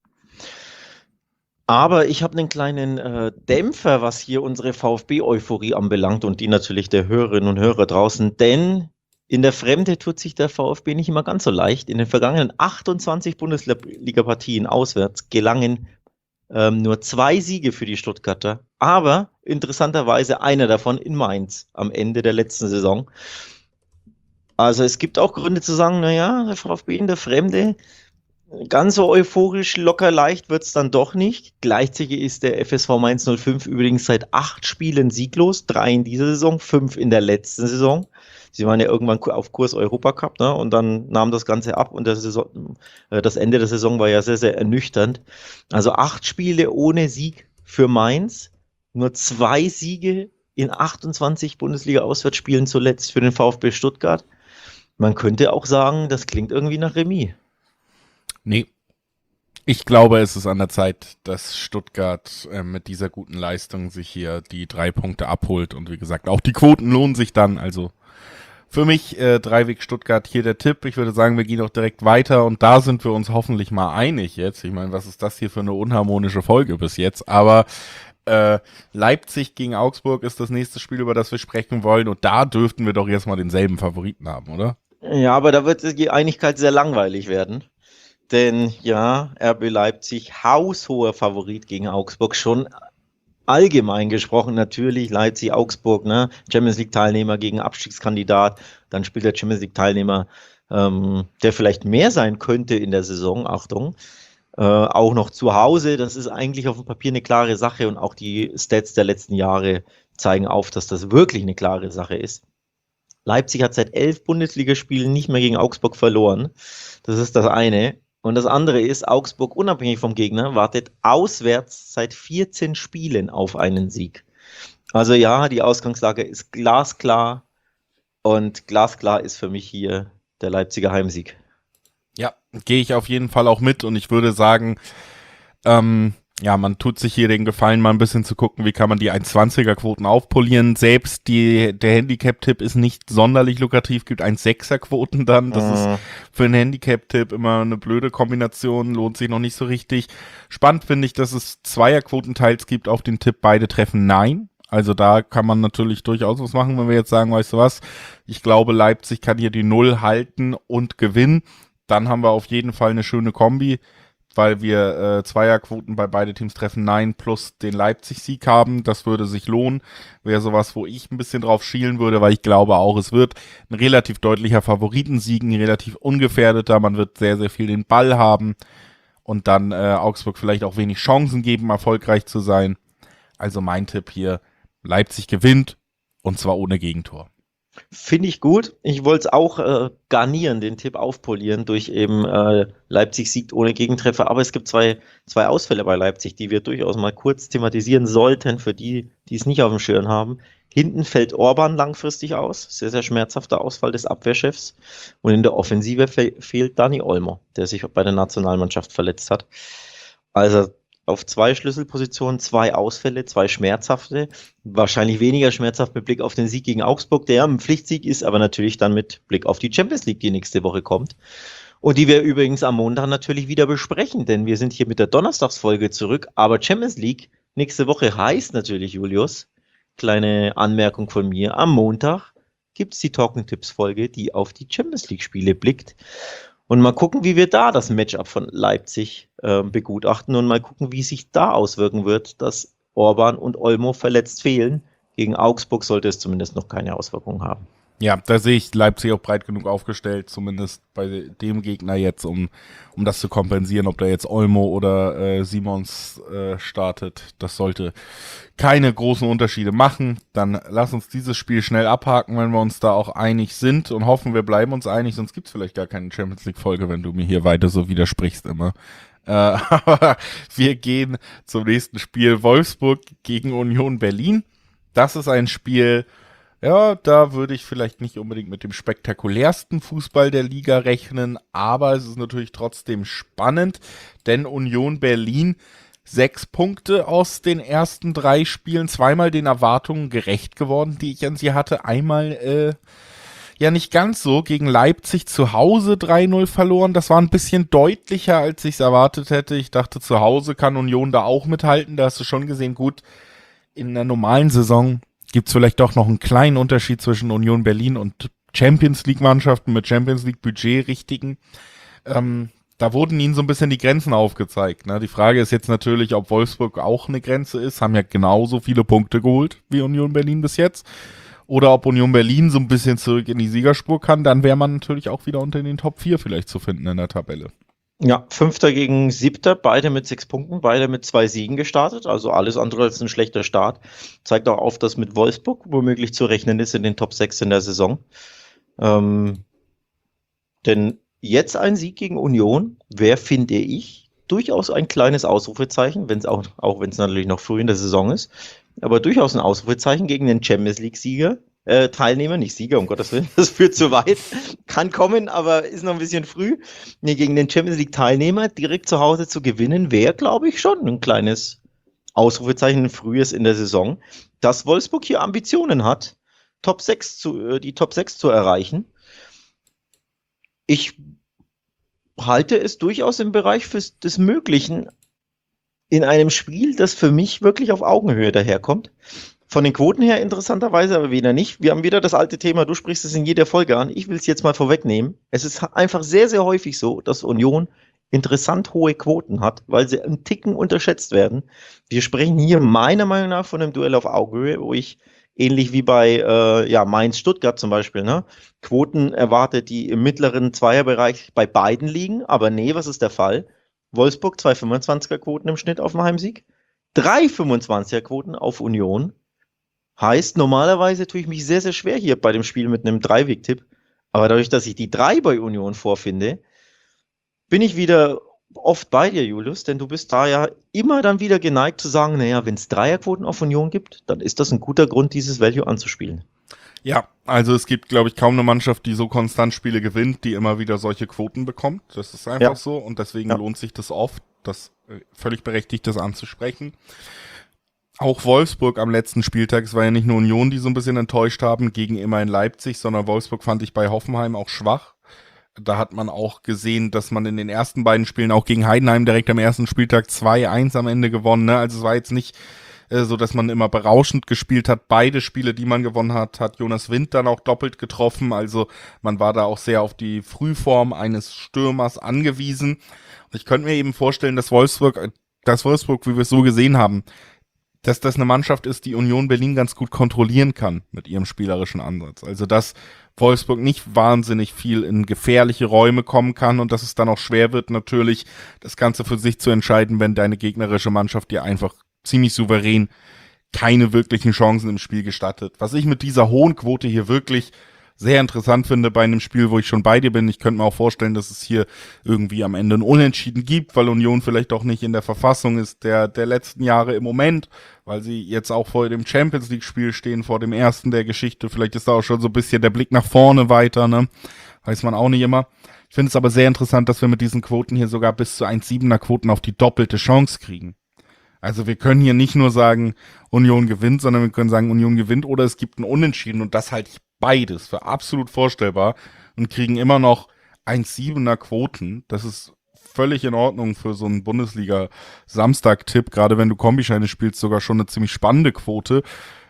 Speaker 2: Aber ich habe einen kleinen äh, Dämpfer, was hier unsere VfB-Euphorie anbelangt und die natürlich der Hörerinnen und Hörer draußen, denn in der Fremde tut sich der VfB nicht immer ganz so leicht. In den vergangenen achtundzwanzig Bundesliga-Partien auswärts gelangen ähm, nur zwei Siege für die Stuttgarter, aber interessanterweise einer davon in Mainz am Ende der letzten Saison. Also es gibt auch Gründe zu sagen, naja, der VfB in der Fremde, ganz so euphorisch, locker leicht wird's dann doch nicht. Gleichzeitig ist der F S V Mainz null fünf übrigens seit acht Spielen sieglos, drei in dieser Saison, fünf in der letzten Saison. Sie waren ja irgendwann auf Kurs Europacup, ne? Und dann nahm das Ganze ab und der Saison, äh, das Ende der Saison war ja sehr, sehr ernüchternd. Also acht Spiele ohne Sieg für Mainz, nur zwei Siege in achtundzwanzig Bundesliga-Auswärtsspielen zuletzt für den VfB Stuttgart. Man könnte auch sagen, das klingt irgendwie nach Remis.
Speaker 1: Nee. Ich glaube, es ist an der Zeit, dass Stuttgart äh, mit dieser guten Leistung sich hier die drei Punkte abholt. Und wie gesagt, auch die Quoten lohnen sich dann. Also für mich äh, Dreiweg Stuttgart hier der Tipp. Ich würde sagen, wir gehen auch direkt weiter. Und da sind wir uns hoffentlich mal einig jetzt. Ich meine, was ist das hier für eine unharmonische Folge bis jetzt? Aber Äh, Leipzig gegen Augsburg ist das nächste Spiel, über das wir sprechen wollen. Und da dürften wir doch jetzt mal denselben Favoriten haben, oder?
Speaker 2: Ja, aber da wird die Einigkeit sehr langweilig werden. Denn ja, R B Leipzig, haushoher Favorit gegen Augsburg, schon allgemein gesprochen natürlich. Leipzig, Augsburg, ne? Champions League-Teilnehmer gegen Abstiegskandidat. Dann spielt der Champions League-Teilnehmer, ähm, der vielleicht mehr sein könnte in der Saison, Achtung. Äh, auch noch zu Hause, das ist eigentlich auf dem Papier eine klare Sache und auch die Stats der letzten Jahre zeigen auf, dass das wirklich eine klare Sache ist. Leipzig hat seit elf Bundesligaspielen nicht mehr gegen Augsburg verloren. Das ist das eine. Und das andere ist, Augsburg, unabhängig vom Gegner, wartet auswärts seit vierzehn Spielen auf einen Sieg. Also ja, die Ausgangslage ist glasklar und glasklar ist für mich hier der Leipziger Heimsieg.
Speaker 1: Ja, gehe ich auf jeden Fall auch mit und ich würde sagen, ähm, ja, man tut sich hier den Gefallen, mal ein bisschen zu gucken, wie kann man die eins zwanziger Quoten aufpolieren. Selbst die, der Handicap-Tipp ist nicht sonderlich lukrativ, gibt eins sechser Quoten dann. Das
Speaker 2: Mhm.
Speaker 1: ist für einen Handicap-Tipp immer eine blöde Kombination, lohnt sich noch nicht so richtig. Spannend finde ich, dass es Zweierquotenteils gibt auf den Tipp, beide treffen Nein. Also da kann man natürlich durchaus was machen, wenn wir jetzt sagen, weißt du was, ich glaube, Leipzig kann hier die Null halten und gewinnen. Dann haben wir auf jeden Fall eine schöne Kombi, weil wir äh, Zweierquoten bei beide Teams treffen Nein plus den Leipzig-Sieg haben. Das würde sich lohnen. Wäre sowas, wo ich ein bisschen drauf schielen würde, weil ich glaube auch, es wird ein relativ deutlicher Favoritensieg, ein relativ ungefährdeter. Man wird sehr, sehr viel den Ball haben und dann äh, Augsburg vielleicht auch wenig Chancen geben, erfolgreich zu sein. Also mein Tipp hier, Leipzig gewinnt und zwar ohne Gegentor.
Speaker 2: Finde ich gut. Ich wollte es auch äh, garnieren, den Tipp aufpolieren durch eben äh, Leipzig siegt ohne Gegentreffer. Aber es gibt zwei, zwei Ausfälle bei Leipzig, die wir durchaus mal kurz thematisieren sollten, für die, die es nicht auf dem Schirm haben. Hinten fällt Orban langfristig aus. Sehr, sehr schmerzhafter Ausfall des Abwehrchefs. Und in der Offensive fe- fehlt Dani Olmo, der sich bei der Nationalmannschaft verletzt hat. Also auf zwei Schlüsselpositionen, zwei Ausfälle, zwei schmerzhafte, wahrscheinlich weniger schmerzhaft mit Blick auf den Sieg gegen Augsburg, der ein Pflichtsieg ist, aber natürlich dann mit Blick auf die Champions League, die nächste Woche kommt. Und die wir übrigens am Montag natürlich wieder besprechen, denn wir sind hier mit der Donnerstagsfolge zurück, aber Champions League nächste Woche heißt natürlich, Julius, kleine Anmerkung von mir, am Montag gibt es die Talking-Tipps-Folge, die auf die Champions League-Spiele blickt. Und mal gucken, wie wir da das Matchup von Leipzig äh, begutachten und mal gucken, wie sich da auswirken wird, dass Orban und Olmo verletzt fehlen. Gegen Augsburg sollte es zumindest noch keine Auswirkungen haben.
Speaker 1: Ja, da sehe ich Leipzig auch breit genug aufgestellt, zumindest bei dem Gegner jetzt, um, um das zu kompensieren, ob da jetzt Olmo oder äh, Simons äh, startet. Das sollte keine großen Unterschiede machen. Dann lass uns dieses Spiel schnell abhaken, wenn wir uns da auch einig sind und hoffen, wir bleiben uns einig, sonst gibt's vielleicht gar keine Champions League-Folge, wenn du mir hier weiter so widersprichst immer. Äh, aber wir gehen zum nächsten Spiel. Wolfsburg gegen Union Berlin. Das ist ein Spiel, ja, da würde ich vielleicht nicht unbedingt mit dem spektakulärsten Fußball der Liga rechnen, aber es ist natürlich trotzdem spannend, denn Union Berlin sechs Punkte aus den ersten drei Spielen, zweimal den Erwartungen gerecht geworden, die ich an sie hatte, einmal äh, ja nicht ganz so, gegen Leipzig zu Hause drei null verloren, das war ein bisschen deutlicher, als ich es erwartet hätte. Ich dachte, zu Hause kann Union da auch mithalten, da hast du schon gesehen, gut, in der normalen Saison gibt es vielleicht doch noch einen kleinen Unterschied zwischen Union Berlin und Champions League Mannschaften mit Champions League Budget richtigen. Ähm, da wurden ihnen so ein bisschen die Grenzen aufgezeigt. Ne? Die Frage ist jetzt natürlich, ob Wolfsburg auch eine Grenze ist, haben ja genauso viele Punkte geholt wie Union Berlin bis jetzt. Oder ob Union Berlin so ein bisschen zurück in die Siegerspur kann, dann wäre man natürlich auch wieder unter den Top vier vielleicht zu finden in der Tabelle.
Speaker 2: Ja, Fünfter gegen Siebter, beide mit sechs Punkten, beide mit zwei Siegen gestartet, also alles andere als ein schlechter Start. Zeigt auch auf, dass mit Wolfsburg womöglich zu rechnen ist in den Top sechs in der Saison. Ähm, denn jetzt ein Sieg gegen Union wäre, finde ich, durchaus ein kleines Ausrufezeichen, wenn's auch, auch wenn es natürlich noch früh in der Saison ist, aber durchaus ein Ausrufezeichen gegen den Champions League-Sieger. Äh, Teilnehmer, nicht Sieger, um Gottes Willen, das führt zu weit, kann kommen, aber ist noch ein bisschen früh. Nee, gegen den Champions League Teilnehmer direkt zu Hause zu gewinnen, wäre, glaube ich, schon ein kleines Ausrufezeichen, ein frühes in der Saison, dass Wolfsburg hier Ambitionen hat, Top sechs zu, äh, die Top sechs zu erreichen. Ich halte es durchaus im Bereich fürs, des Möglichen. in einem Spiel, das für mich wirklich auf Augenhöhe daherkommt. Von den Quoten her interessanterweise, aber wieder nicht. Wir haben wieder das alte Thema, du sprichst es in jeder Folge an. Ich will es jetzt mal vorwegnehmen. Es ist einfach sehr, sehr häufig so, dass Union interessant hohe Quoten hat, weil sie einen Ticken unterschätzt werden. Wir sprechen hier meiner Meinung nach von einem Duell auf Augenhöhe, wo ich ähnlich wie bei äh, ja, Mainz-Stuttgart zum Beispiel, ne, Quoten erwarte, die im mittleren Zweierbereich bei beiden liegen. Aber nee, was ist der Fall? Wolfsburg zwei fünfundzwanziger Quoten im Schnitt auf den Heimsieg, drei fünfundzwanziger Quoten auf Union. Heißt, normalerweise tue ich mich sehr, sehr schwer hier bei dem Spiel mit einem Dreiweg-Tipp. Aber dadurch, dass ich die drei bei Union vorfinde, bin ich wieder oft bei dir, Julius, denn du bist da ja immer dann wieder geneigt zu sagen, naja, wenn es Dreierquoten auf Union gibt, dann ist das ein guter Grund, dieses Value anzuspielen.
Speaker 1: Ja, also es gibt, glaube ich, kaum eine Mannschaft, die so konstant Spiele gewinnt, die immer wieder solche Quoten bekommt. Das ist einfach ja. so und deswegen ja. lohnt sich das oft, das äh, völlig berechtigt, das anzusprechen. Auch Wolfsburg am letzten Spieltag, es war ja nicht nur Union, die so ein bisschen enttäuscht haben gegen immerhin Leipzig, sondern Wolfsburg fand ich bei Hoffenheim auch schwach. Da hat man auch gesehen, dass man in den ersten beiden Spielen auch gegen Heidenheim direkt am ersten Spieltag zwei eins am Ende gewonnen, ne? Also es war jetzt nicht äh, so, dass man immer berauschend gespielt hat. Beide Spiele, die man gewonnen hat, hat Jonas Wind dann auch doppelt getroffen. Also man war da auch sehr auf die Frühform eines Stürmers angewiesen. Und ich könnte mir eben vorstellen, dass Wolfsburg, dass Wolfsburg, wie wir es so gesehen haben, dass das eine Mannschaft ist, die Union Berlin ganz gut kontrollieren kann mit ihrem spielerischen Ansatz. Also dass Wolfsburg nicht wahnsinnig viel in gefährliche Räume kommen kann und dass es dann auch schwer wird, natürlich das Ganze für sich zu entscheiden, wenn deine gegnerische Mannschaft dir einfach ziemlich souverän keine wirklichen Chancen im Spiel gestattet. Was ich mit dieser hohen Quote hier wirklich sehr interessant finde bei einem Spiel, wo ich schon bei dir bin. Ich könnte mir auch vorstellen, dass es hier irgendwie am Ende ein Unentschieden gibt, weil Union vielleicht auch nicht in der Verfassung ist der der letzten Jahre im Moment, weil sie jetzt auch vor dem Champions-League-Spiel stehen, vor dem ersten der Geschichte. Vielleicht ist da auch schon so ein bisschen der Blick nach vorne weiter, ne? Weiß man auch nicht immer. Ich finde es aber sehr interessant, dass wir mit diesen Quoten hier sogar bis zu eins Komma siebener Quoten auf die doppelte Chance kriegen. Also wir können hier nicht nur sagen, Union gewinnt, sondern wir können sagen, Union gewinnt oder es gibt ein Unentschieden und das halte ich beides für absolut vorstellbar und kriegen immer noch eins Komma siebener Quoten. Das ist völlig in Ordnung für so einen Bundesliga-Samstag-Tipp, gerade wenn du Kombischeine spielst, sogar schon eine ziemlich spannende Quote.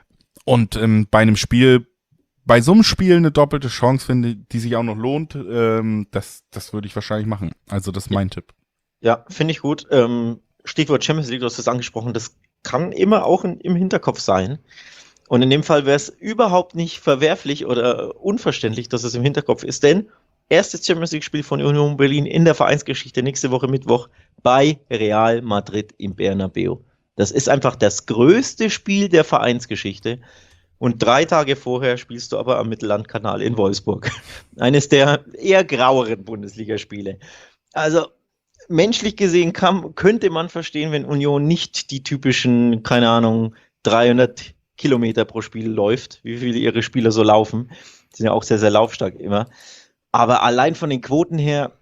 Speaker 1: Und ähm, bei einem Spiel, bei so einem Spiel eine doppelte Chance finde, die sich auch noch lohnt, ähm, das, das würde ich wahrscheinlich machen. Also das ist mein
Speaker 2: ja.
Speaker 1: Tipp.
Speaker 2: Ja, finde ich gut. Ähm, Stichwort Champions League, du hast das angesprochen, das kann immer auch in, im Hinterkopf sein. Und in dem Fall wäre es überhaupt nicht verwerflich oder unverständlich, dass es im Hinterkopf ist, denn erstes Champions League-Spiel von Union Berlin in der Vereinsgeschichte nächste Woche Mittwoch bei Real Madrid im Bernabeu. Das ist einfach das größte Spiel der Vereinsgeschichte. Und drei Tage vorher spielst du aber am Mittellandkanal in Wolfsburg. Eines der eher graueren Bundesligaspiele. Also menschlich gesehen kann, könnte man verstehen, wenn Union nicht die typischen, keine Ahnung, dreihundert Kilometer pro Spiel läuft, wie viele ihre Spieler so laufen. Die sind ja auch sehr, sehr laufstark immer. Aber allein von den Quoten her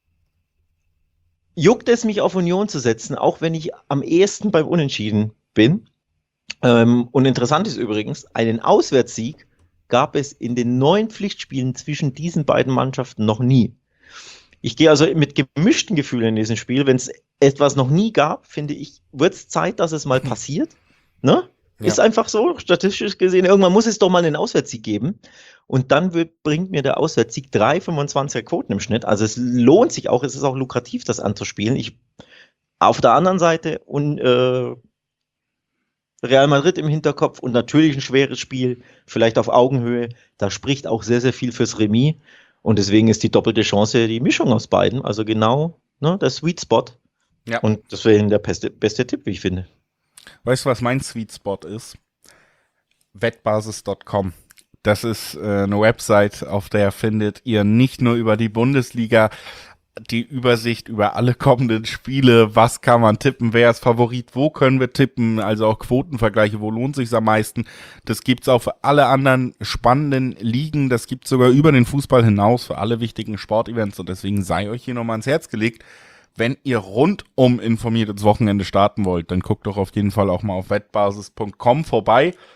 Speaker 2: juckt es mich auf Union zu setzen, auch wenn ich am ehesten beim Unentschieden bin. Ähm, und interessant ist übrigens, einen Auswärtssieg gab es in den neun Pflichtspielen zwischen diesen beiden Mannschaften noch nie. Ich gehe also mit gemischten Gefühlen in diesem Spiel. Wenn es etwas noch nie gab, finde ich, wird es Zeit, dass es mal passiert. Ne? Ja. Ist einfach so, statistisch gesehen. Irgendwann muss es doch mal einen Auswärtssieg geben. Und dann wird, bringt mir der Auswärtssieg drei Komma fünfundzwanziger Quoten im Schnitt. Also es lohnt sich auch, es ist auch lukrativ, das anzuspielen. Ich, auf der anderen Seite und äh, Real Madrid im Hinterkopf und natürlich ein schweres Spiel, vielleicht auf Augenhöhe. Da spricht auch sehr, sehr viel fürs Remis. Und deswegen ist die doppelte Chance die Mischung aus beiden. Also genau, ne, der Sweet Spot. Ja. Und deswegen der beste, beste Tipp, wie ich finde.
Speaker 1: Weißt du, was mein Sweet Spot ist? Wettbasis Punkt com. Das ist äh, eine Website, auf der findet ihr nicht nur über die Bundesliga die Übersicht über alle kommenden Spiele, was kann man tippen, wer ist Favorit, wo können wir tippen, also auch Quotenvergleiche, wo lohnt sich's am meisten. Das gibt's auch für alle anderen spannenden Ligen, das gibt's sogar über den Fußball hinaus für alle wichtigen Sportevents und deswegen sei euch hier nochmal ans Herz gelegt, wenn ihr rundum informiert ins Wochenende starten wollt, dann guckt doch auf jeden Fall auch mal auf wettbasis Punkt com vorbei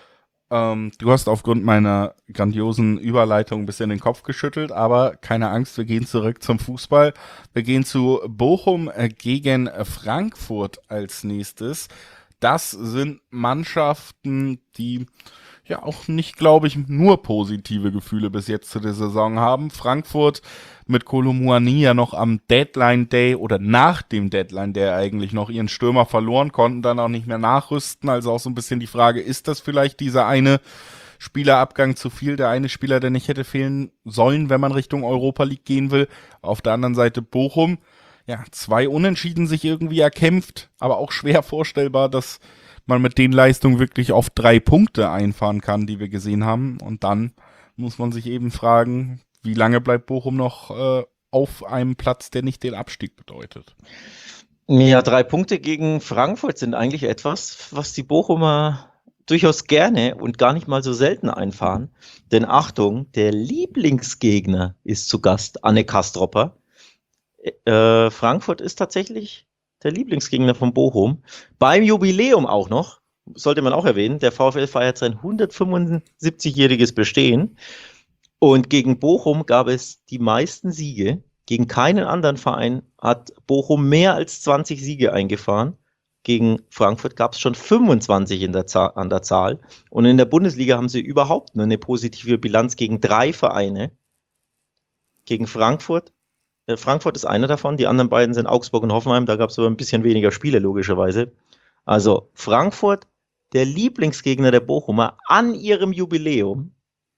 Speaker 1: Ähm, du hast aufgrund meiner grandiosen Überleitung ein bisschen den Kopf geschüttelt, aber keine Angst, wir gehen zurück zum Fußball. Wir gehen zu Bochum äh, gegen äh, Frankfurt als nächstes. Das sind Mannschaften, die ja auch nicht, glaube ich, nur positive Gefühle bis jetzt zu der Saison haben. Frankfurt mit Kolo Muani ja noch am Deadline Day oder nach dem Deadline Day eigentlich noch ihren Stürmer verloren, konnten dann auch nicht mehr nachrüsten. Also auch so ein bisschen die Frage, ist das vielleicht dieser eine Spielerabgang zu viel, der eine Spieler, der nicht hätte fehlen sollen, wenn man Richtung Europa League gehen will. Auf der anderen Seite Bochum, ja, zwei Unentschieden sich irgendwie erkämpft, aber auch schwer vorstellbar, dass man mit den Leistungen wirklich auf drei Punkte einfahren kann, die wir gesehen haben. Und dann muss man sich eben fragen, wie lange bleibt Bochum noch äh, auf einem Platz, der nicht den Abstieg bedeutet?
Speaker 2: Ja, drei Punkte gegen Frankfurt sind eigentlich etwas, was die Bochumer durchaus gerne und gar nicht mal so selten einfahren. Denn Achtung, der Lieblingsgegner ist zu Gast, Anne Kastropper. Äh, Frankfurt ist tatsächlich der Lieblingsgegner von Bochum. Beim Jubiläum auch noch, sollte man auch erwähnen, der VfL feiert sein hundertfünfundsiebzigjähriges Bestehen. Und gegen Bochum gab es die meisten Siege. Gegen keinen anderen Verein hat Bochum mehr als zwanzig Siege eingefahren. Gegen Frankfurt gab es schon fünfundzwanzig in der Zahl, an der Zahl. Und in der Bundesliga haben sie überhaupt nur eine positive Bilanz gegen drei Vereine. Gegen Frankfurt. Äh, Frankfurt ist einer davon. Die anderen beiden sind Augsburg und Hoffenheim. Da gab es aber ein bisschen weniger Spiele, logischerweise. Also Frankfurt, der Lieblingsgegner der Bochumer, an ihrem Jubiläum.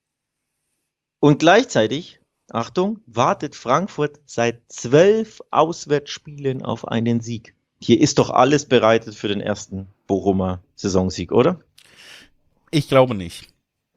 Speaker 2: Und gleichzeitig, Achtung, wartet Frankfurt seit zwölf Auswärtsspielen auf einen Sieg. Hier ist doch alles bereitet für den ersten Bochumer Saisonsieg, oder?
Speaker 1: Ich glaube nicht.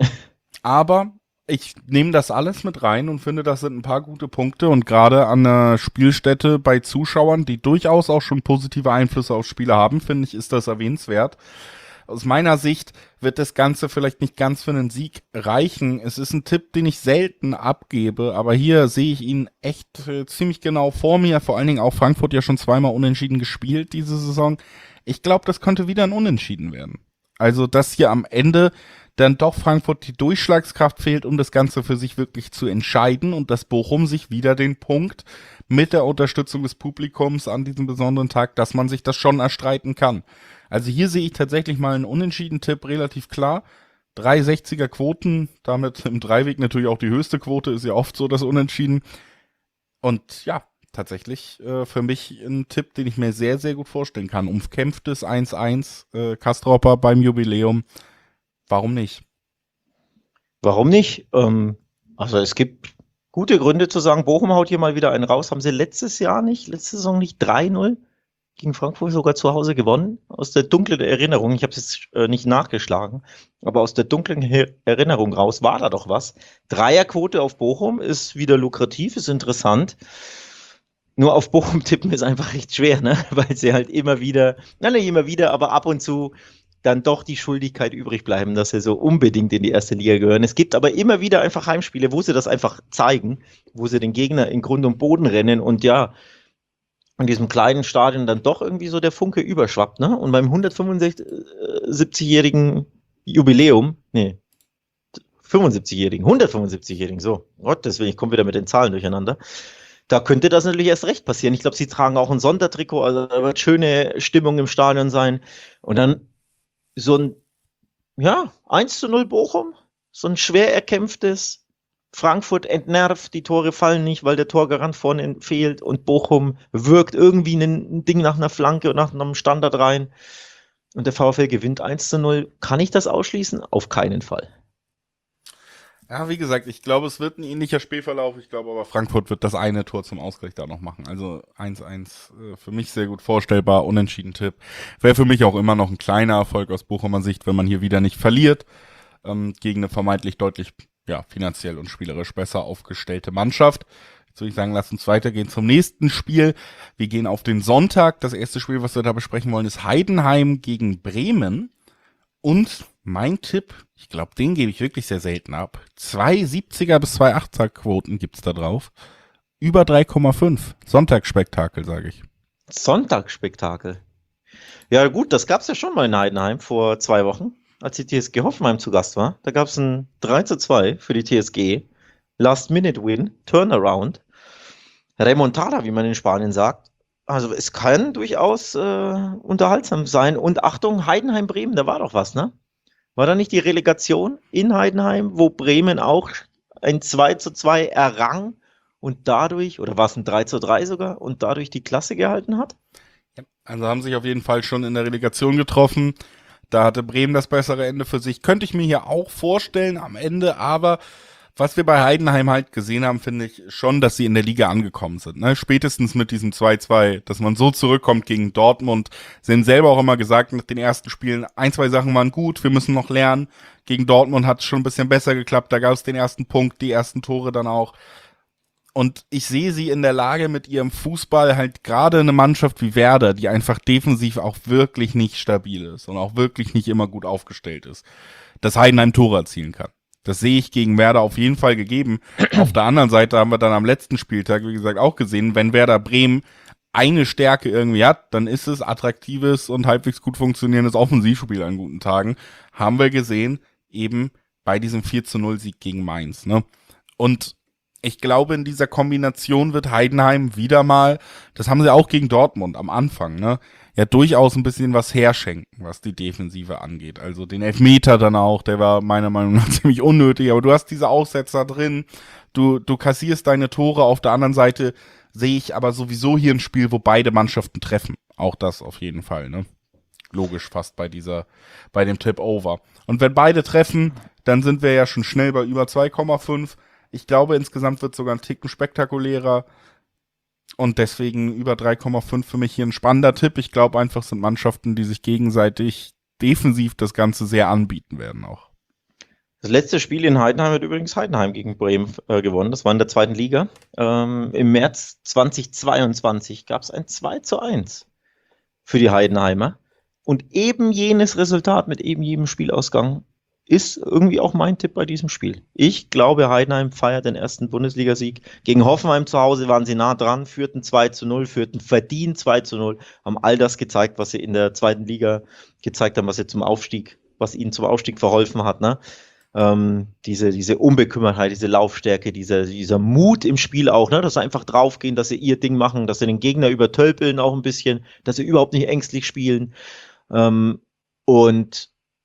Speaker 1: Aber ich nehme das alles mit rein und finde, das sind ein paar gute Punkte. Und gerade an der Spielstätte bei Zuschauern, die durchaus auch schon positive Einflüsse auf Spiele haben, finde ich, ist das erwähnenswert. Aus meiner Sicht wird das Ganze vielleicht nicht ganz für einen Sieg reichen. Es ist ein Tipp, den ich selten abgebe, aber hier sehe ich ihn echt äh, ziemlich genau vor mir. Vor allen Dingen auch Frankfurt ja schon zweimal unentschieden gespielt diese Saison. Ich glaube, das könnte wieder ein Unentschieden werden. Also, dass hier am Ende dann doch Frankfurt die Durchschlagskraft fehlt, um das Ganze für sich wirklich zu entscheiden und dass Bochum sich wieder den Punkt mit der Unterstützung des Publikums an diesem besonderen Tag, dass man sich das schon erstreiten kann. Also hier sehe ich tatsächlich mal einen Unentschieden-Tipp relativ klar. drei sechziger Quoten, damit im Dreiweg natürlich auch die höchste Quote, ist ja oft so das Unentschieden. Und ja, tatsächlich äh, für mich ein Tipp, den ich mir sehr, sehr gut vorstellen kann. Umkämpftes eins eins, äh, Kastropper beim Jubiläum. Warum nicht?
Speaker 2: Warum nicht? Ähm, also es gibt gute Gründe zu sagen, Bochum haut hier mal wieder einen raus. Haben sie letztes Jahr nicht, letzte Saison nicht drei null gegen Frankfurt sogar zu Hause gewonnen? Aus der dunklen Erinnerung, ich habe es jetzt äh, nicht nachgeschlagen, aber aus der dunklen Her- Erinnerung raus war da doch was. Dreierquote auf Bochum ist wieder lukrativ, ist interessant. Nur auf Bochum tippen ist einfach recht schwer, ne? Weil sie halt immer wieder, na nicht immer wieder, aber ab und zu dann doch die Schuldigkeit übrig bleiben, dass sie so unbedingt in die erste Liga gehören. Es gibt aber immer wieder einfach Heimspiele, wo sie das einfach zeigen, wo sie den Gegner in Grund und Boden rennen und ja, in diesem kleinen Stadion dann doch irgendwie so der Funke überschwappt, ne? Und beim hundertfünfundsiebzigjährigen Jubiläum, nee, fünfundsiebzigjährigen, hundertfünfundsiebzigjährigen, so, Gott, deswegen, ich komme wieder mit den Zahlen durcheinander. Da könnte das natürlich erst recht passieren. Ich glaube, sie tragen auch ein Sondertrikot, also da wird schöne Stimmung im Stadion sein. Und dann so ein, ja, eins zu null Bochum, so ein schwer erkämpftes, Frankfurt entnervt, die Tore fallen nicht, weil der Torgarant vorne fehlt und Bochum wirkt irgendwie ein Ding nach einer Flanke und nach einem Standard rein und der VfL gewinnt eins zu null. Kann ich das ausschließen? Auf keinen Fall.
Speaker 1: Ja, wie gesagt, ich glaube, es wird ein ähnlicher Spielverlauf. Ich glaube aber, Frankfurt wird das eine Tor zum Ausgleich da noch machen. Also eins eins, äh, für mich sehr gut vorstellbar, unentschieden Tipp. Wäre für mich auch immer noch ein kleiner Erfolg aus Bochumer Sicht, wenn man hier wieder nicht verliert, ähm, gegen eine vermeintlich deutlich, ja, finanziell und spielerisch besser aufgestellte Mannschaft. Jetzt würde ich sagen, lass uns weitergehen zum nächsten Spiel. Wir gehen auf den Sonntag. Das erste Spiel, was wir da besprechen wollen, ist Heidenheim gegen Bremen. Und mein Tipp, ich glaube, den gebe ich wirklich sehr selten ab. zwei siebziger bis zwei achtziger Quoten gibt's da drauf. Über drei Komma fünf. Sonntagsspektakel, sage ich.
Speaker 2: Sonntagsspektakel. Ja gut, das gab's ja schon mal in Heidenheim vor zwei Wochen. als die T S G Hoffenheim zu Gast war. Da gab es ein drei zu zwei für die T S G. Last-Minute-Win, Turnaround. Remontada, wie man in Spanien sagt. Also es kann durchaus äh, unterhaltsam sein. Und Achtung, Heidenheim-Bremen, da war doch was, ne? War da nicht die Relegation in Heidenheim, wo Bremen auch ein zwei zu zwei errang und dadurch, oder war es ein drei zu drei sogar, und dadurch die Klasse gehalten hat?
Speaker 1: Also haben sich auf jeden Fall schon in der Relegation getroffen. Da hatte Bremen das bessere Ende für sich. Könnte ich mir hier auch vorstellen am Ende, aber was wir bei Heidenheim halt gesehen haben, finde ich schon, dass sie in der Liga angekommen sind. Ne? Spätestens mit diesem zwei zwei, dass man so zurückkommt gegen Dortmund. Sie haben selber auch immer gesagt, nach den ersten Spielen, ein, zwei Sachen waren gut, wir müssen noch lernen. Gegen Dortmund hat es schon ein bisschen besser geklappt, da gab es den ersten Punkt, die ersten Tore dann auch. Und ich sehe sie in der Lage, mit ihrem Fußball halt gerade eine Mannschaft wie Werder, die einfach defensiv auch wirklich nicht stabil ist und auch wirklich nicht immer gut aufgestellt ist, dass Heidenheim Tore erzielen kann. Das sehe ich gegen Werder auf jeden Fall gegeben. Auf der anderen Seite haben wir dann am letzten Spieltag, wie gesagt, auch gesehen, wenn Werder Bremen eine Stärke irgendwie hat, dann ist es attraktives und halbwegs gut funktionierendes Offensivspiel an guten Tagen. Haben wir gesehen, eben bei diesem vier zu null Sieg gegen Mainz. Ne? Und ich glaube, in dieser Kombination wird Heidenheim wieder mal, das haben sie auch gegen Dortmund am Anfang, ne, ja durchaus ein bisschen was herschenken, was die Defensive angeht. Also den Elfmeter dann auch, der war meiner Meinung nach ziemlich unnötig, aber du hast diese Aussetzer drin, du, du kassierst deine Tore. Auf der anderen Seite sehe ich aber sowieso hier ein Spiel, wo beide Mannschaften treffen. Auch das auf jeden Fall, ne. Logisch fast bei dieser, bei dem Tip-Over. Und wenn beide treffen, dann sind wir ja schon schnell bei über zwei Komma fünf. Ich glaube, insgesamt wird es sogar ein Ticken spektakulärer und deswegen über drei Komma fünf für mich hier ein spannender Tipp. Ich glaube einfach, es sind Mannschaften, die sich gegenseitig defensiv das Ganze sehr anbieten werden auch.
Speaker 2: Das letzte Spiel in Heidenheim hat übrigens Heidenheim gegen Bremen äh, gewonnen. Das war in der zweiten Liga. Ähm, Im März zweitausendzweiundzwanzig gab es ein zwei zu eins für die Heidenheimer. Und eben jenes Resultat mit eben jedem Spielausgang ist irgendwie auch mein Tipp bei diesem Spiel. Ich glaube, Heidenheim feiert den ersten Bundesligasieg. Gegen Hoffenheim zu Hause waren sie nah dran, führten zwei zu null, führten verdient zwei zu null, haben all das gezeigt, was sie in der zweiten Liga gezeigt haben, was sie zum Aufstieg, was ihnen zum Aufstieg verholfen hat, ne? Ähm, diese, diese Unbekümmertheit, diese Laufstärke, dieser, dieser Mut im Spiel auch, ne? Dass sie einfach draufgehen, dass sie ihr Ding machen, dass sie den Gegner übertölpeln auch ein bisschen, dass sie überhaupt nicht ängstlich spielen. Ähm, und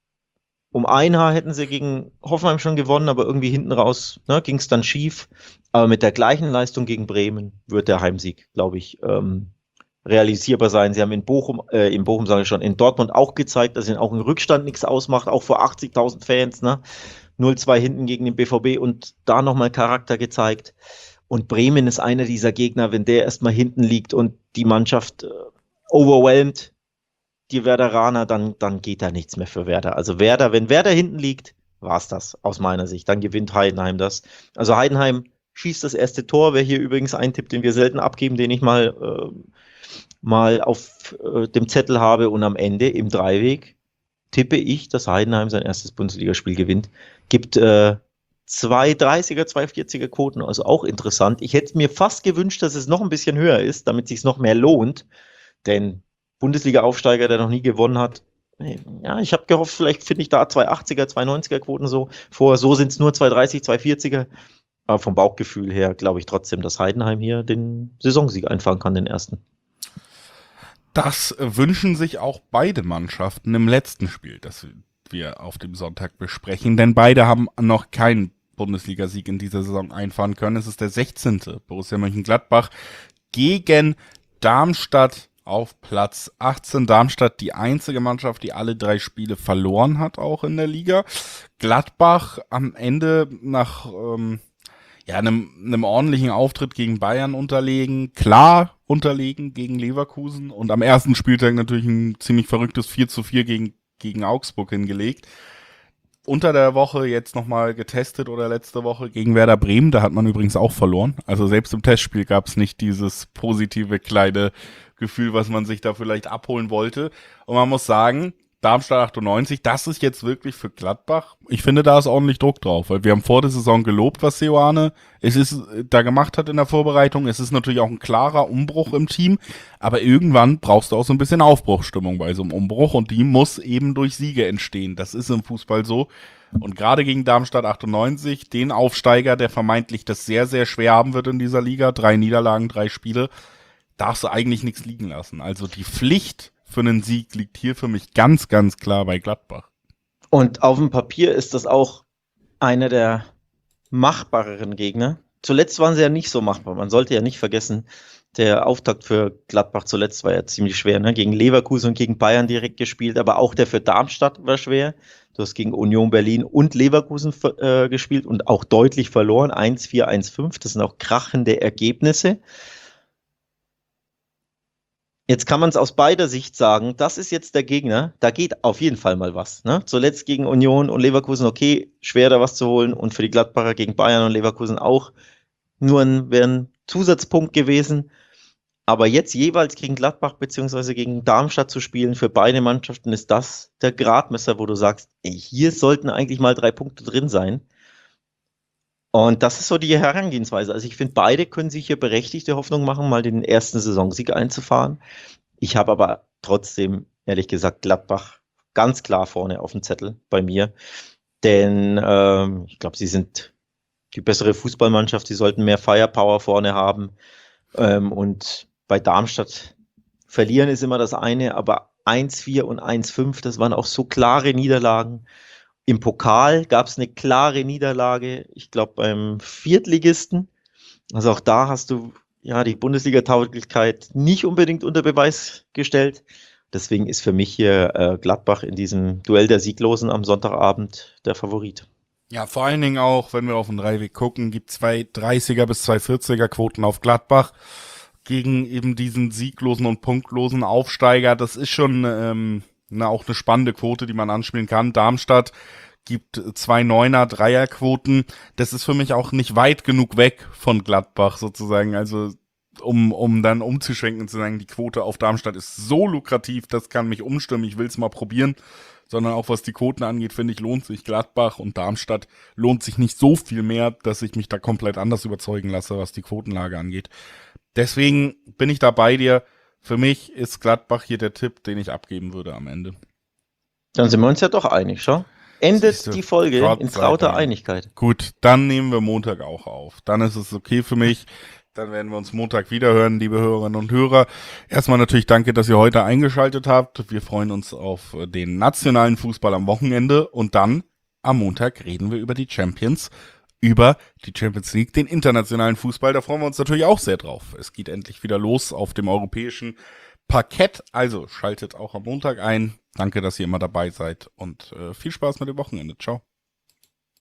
Speaker 2: um ein Haar hätten sie gegen Hoffenheim schon gewonnen, aber irgendwie hinten raus, ne, ging es dann schief. Aber mit der gleichen Leistung gegen Bremen wird der Heimsieg, glaube ich, ähm, realisierbar sein. Sie haben in Bochum, äh, in Bochum sage ich schon, in Dortmund auch gezeigt, dass ihnen auch ein Rückstand nichts ausmacht, auch vor achtzigtausend Fans, ne? null zwei hinten gegen den B V B und da nochmal Charakter gezeigt. Und Bremen ist einer dieser Gegner, wenn der erstmal hinten liegt und die Mannschaft äh, overwhelmed, die Werderaner, dann, dann geht da nichts mehr für Werder. Also Werder, wenn Werder hinten liegt, war's das aus meiner Sicht. Dann gewinnt Heidenheim das. Also Heidenheim schießt das erste Tor. Wäre hier übrigens ein Tipp, den wir selten abgeben, den ich mal, äh, mal auf äh, dem Zettel habe. Und am Ende im Dreiweg tippe ich, dass Heidenheim sein erstes Bundesligaspiel gewinnt. Gibt äh, zwei dreißiger, zwei vierziger Quoten, also auch interessant. Ich hätte mir fast gewünscht, dass es noch ein bisschen höher ist, damit es sich noch mehr lohnt. Denn Bundesliga-Aufsteiger, der noch nie gewonnen hat. Ja, ich habe gehofft, vielleicht finde ich da zwei achtziger, zwei neunziger Quoten so vor. So sind es nur zwei dreißig, zwei vierziger. Aber vom Bauchgefühl her glaube ich trotzdem, dass Heidenheim hier den Saisonsieg einfahren kann, den ersten.
Speaker 1: Das wünschen sich auch beide Mannschaften im letzten Spiel, das wir auf dem Sonntag besprechen. Denn beide haben noch keinen Bundesligasieg in dieser Saison einfahren können. Es ist der sechzehnte Borussia Mönchengladbach gegen Darmstadt auf Platz achtzehn. Darmstadt die einzige Mannschaft, die alle drei Spiele verloren hat, auch in der Liga. Gladbach am Ende nach ähm, ja einem, einem ordentlichen Auftritt gegen Bayern unterlegen, klar unterlegen gegen Leverkusen und am ersten Spieltag natürlich ein ziemlich verrücktes vier zu vier gegen, gegen Augsburg hingelegt. Unter der Woche jetzt nochmal getestet oder letzte Woche gegen Werder Bremen, da hat man übrigens auch verloren. Also selbst im Testspiel gab es nicht dieses positive kleine Gefühl, was man sich da vielleicht abholen wollte. Und man muss sagen, Darmstadt achtundneunzig, das ist jetzt wirklich für Gladbach. Ich finde, da ist ordentlich Druck drauf, weil wir haben vor der Saison gelobt, was Seoane es ist, da gemacht hat in der Vorbereitung. Es ist natürlich auch ein klarer Umbruch im Team, aber irgendwann brauchst du auch so ein bisschen Aufbruchsstimmung bei so einem Umbruch und die muss eben durch Siege entstehen. Das ist im Fußball so. Und gerade gegen Darmstadt achtundneunzig, den Aufsteiger, der vermeintlich das sehr, sehr schwer haben wird in dieser Liga, drei Niederlagen, drei Spiele, darfst du eigentlich nichts liegen lassen. Also die Pflicht für einen Sieg liegt hier für mich ganz, ganz klar bei Gladbach.
Speaker 2: Und auf dem Papier ist das auch einer der machbareren Gegner. Zuletzt waren sie ja nicht so machbar. Man sollte ja nicht vergessen, der Auftakt für Gladbach zuletzt war ja ziemlich schwer, ne? Gegen Leverkusen und gegen Bayern direkt gespielt, aber auch der für Darmstadt war schwer. Du hast gegen Union Berlin und Leverkusen äh, gespielt und auch deutlich verloren. eins vier, eins fünf, das sind auch krachende Ergebnisse. Jetzt kann man es aus beider Sicht sagen, das ist jetzt der Gegner, da geht auf jeden Fall mal was. Ne? Zuletzt gegen Union und Leverkusen, okay, schwer da was zu holen und für die Gladbacher gegen Bayern und Leverkusen auch nur ein, wäre ein Zusatzpunkt gewesen. Aber jetzt jeweils gegen Gladbach beziehungsweise gegen Darmstadt zu spielen, für beide Mannschaften ist das der Gradmesser, wo du sagst, ey, hier sollten eigentlich mal drei Punkte drin sein. Und das ist so die Herangehensweise. Also ich finde, beide können sich hier berechtigte Hoffnung machen, mal den ersten Saisonsieg einzufahren. Ich habe aber trotzdem, ehrlich gesagt, Gladbach ganz klar vorne auf dem Zettel bei mir. Denn ähm, ich glaube, sie sind die bessere Fußballmannschaft, sie sollten mehr Firepower vorne haben. Ähm, und bei Darmstadt verlieren ist immer das eine, aber eins vier und eins fünf, das waren auch so klare Niederlagen. Im Pokal gab es eine klare Niederlage, ich glaube beim Viertligisten. Also auch da hast du ja die Bundesliga-Tauglichkeit nicht unbedingt unter Beweis gestellt. Deswegen ist für mich hier äh, Gladbach in diesem Duell der Sieglosen am Sonntagabend der Favorit.
Speaker 1: Ja, vor allen Dingen auch, wenn wir auf den Dreiweg gucken, gibt zwei dreißiger bis zwei vierziger Quoten auf Gladbach gegen eben diesen sieglosen und punktlosen Aufsteiger. Das ist schon ähm, na, auch eine spannende Quote, die man anspielen kann. Darmstadt gibt zwei Neuner, Dreierquoten. Das ist für mich auch nicht weit genug weg von Gladbach sozusagen. Also um um dann umzuschwenken und zu sagen, die Quote auf Darmstadt ist so lukrativ, das kann mich umstimmen, ich will es mal probieren. Sondern auch was die Quoten angeht, finde ich, lohnt sich Gladbach und Darmstadt lohnt sich nicht so viel mehr, dass ich mich da komplett anders überzeugen lasse, was die Quotenlage angeht. Deswegen bin ich da bei dir. Für mich ist Gladbach hier der Tipp, den ich abgeben würde am Ende.
Speaker 2: Dann sind wir uns ja doch einig, schau. Endet die Folge
Speaker 1: Gott
Speaker 2: in
Speaker 1: sei
Speaker 2: trauter
Speaker 1: Dank.
Speaker 2: Einigkeit.
Speaker 1: Gut, dann nehmen wir Montag auch auf. Dann ist es okay für mich. Dann werden wir uns Montag wieder hören, liebe Hörerinnen und Hörer. Erstmal natürlich danke, dass ihr heute eingeschaltet habt. Wir freuen uns auf den nationalen Fußball am Wochenende und dann am Montag reden wir über die Champions, über die Champions League, den internationalen Fußball. Da freuen wir uns natürlich auch sehr drauf. Es geht endlich wieder los auf dem europäischen Parkett. Also schaltet auch am Montag ein. Danke, dass ihr immer dabei seid und äh, viel Spaß mit dem Wochenende. Ciao.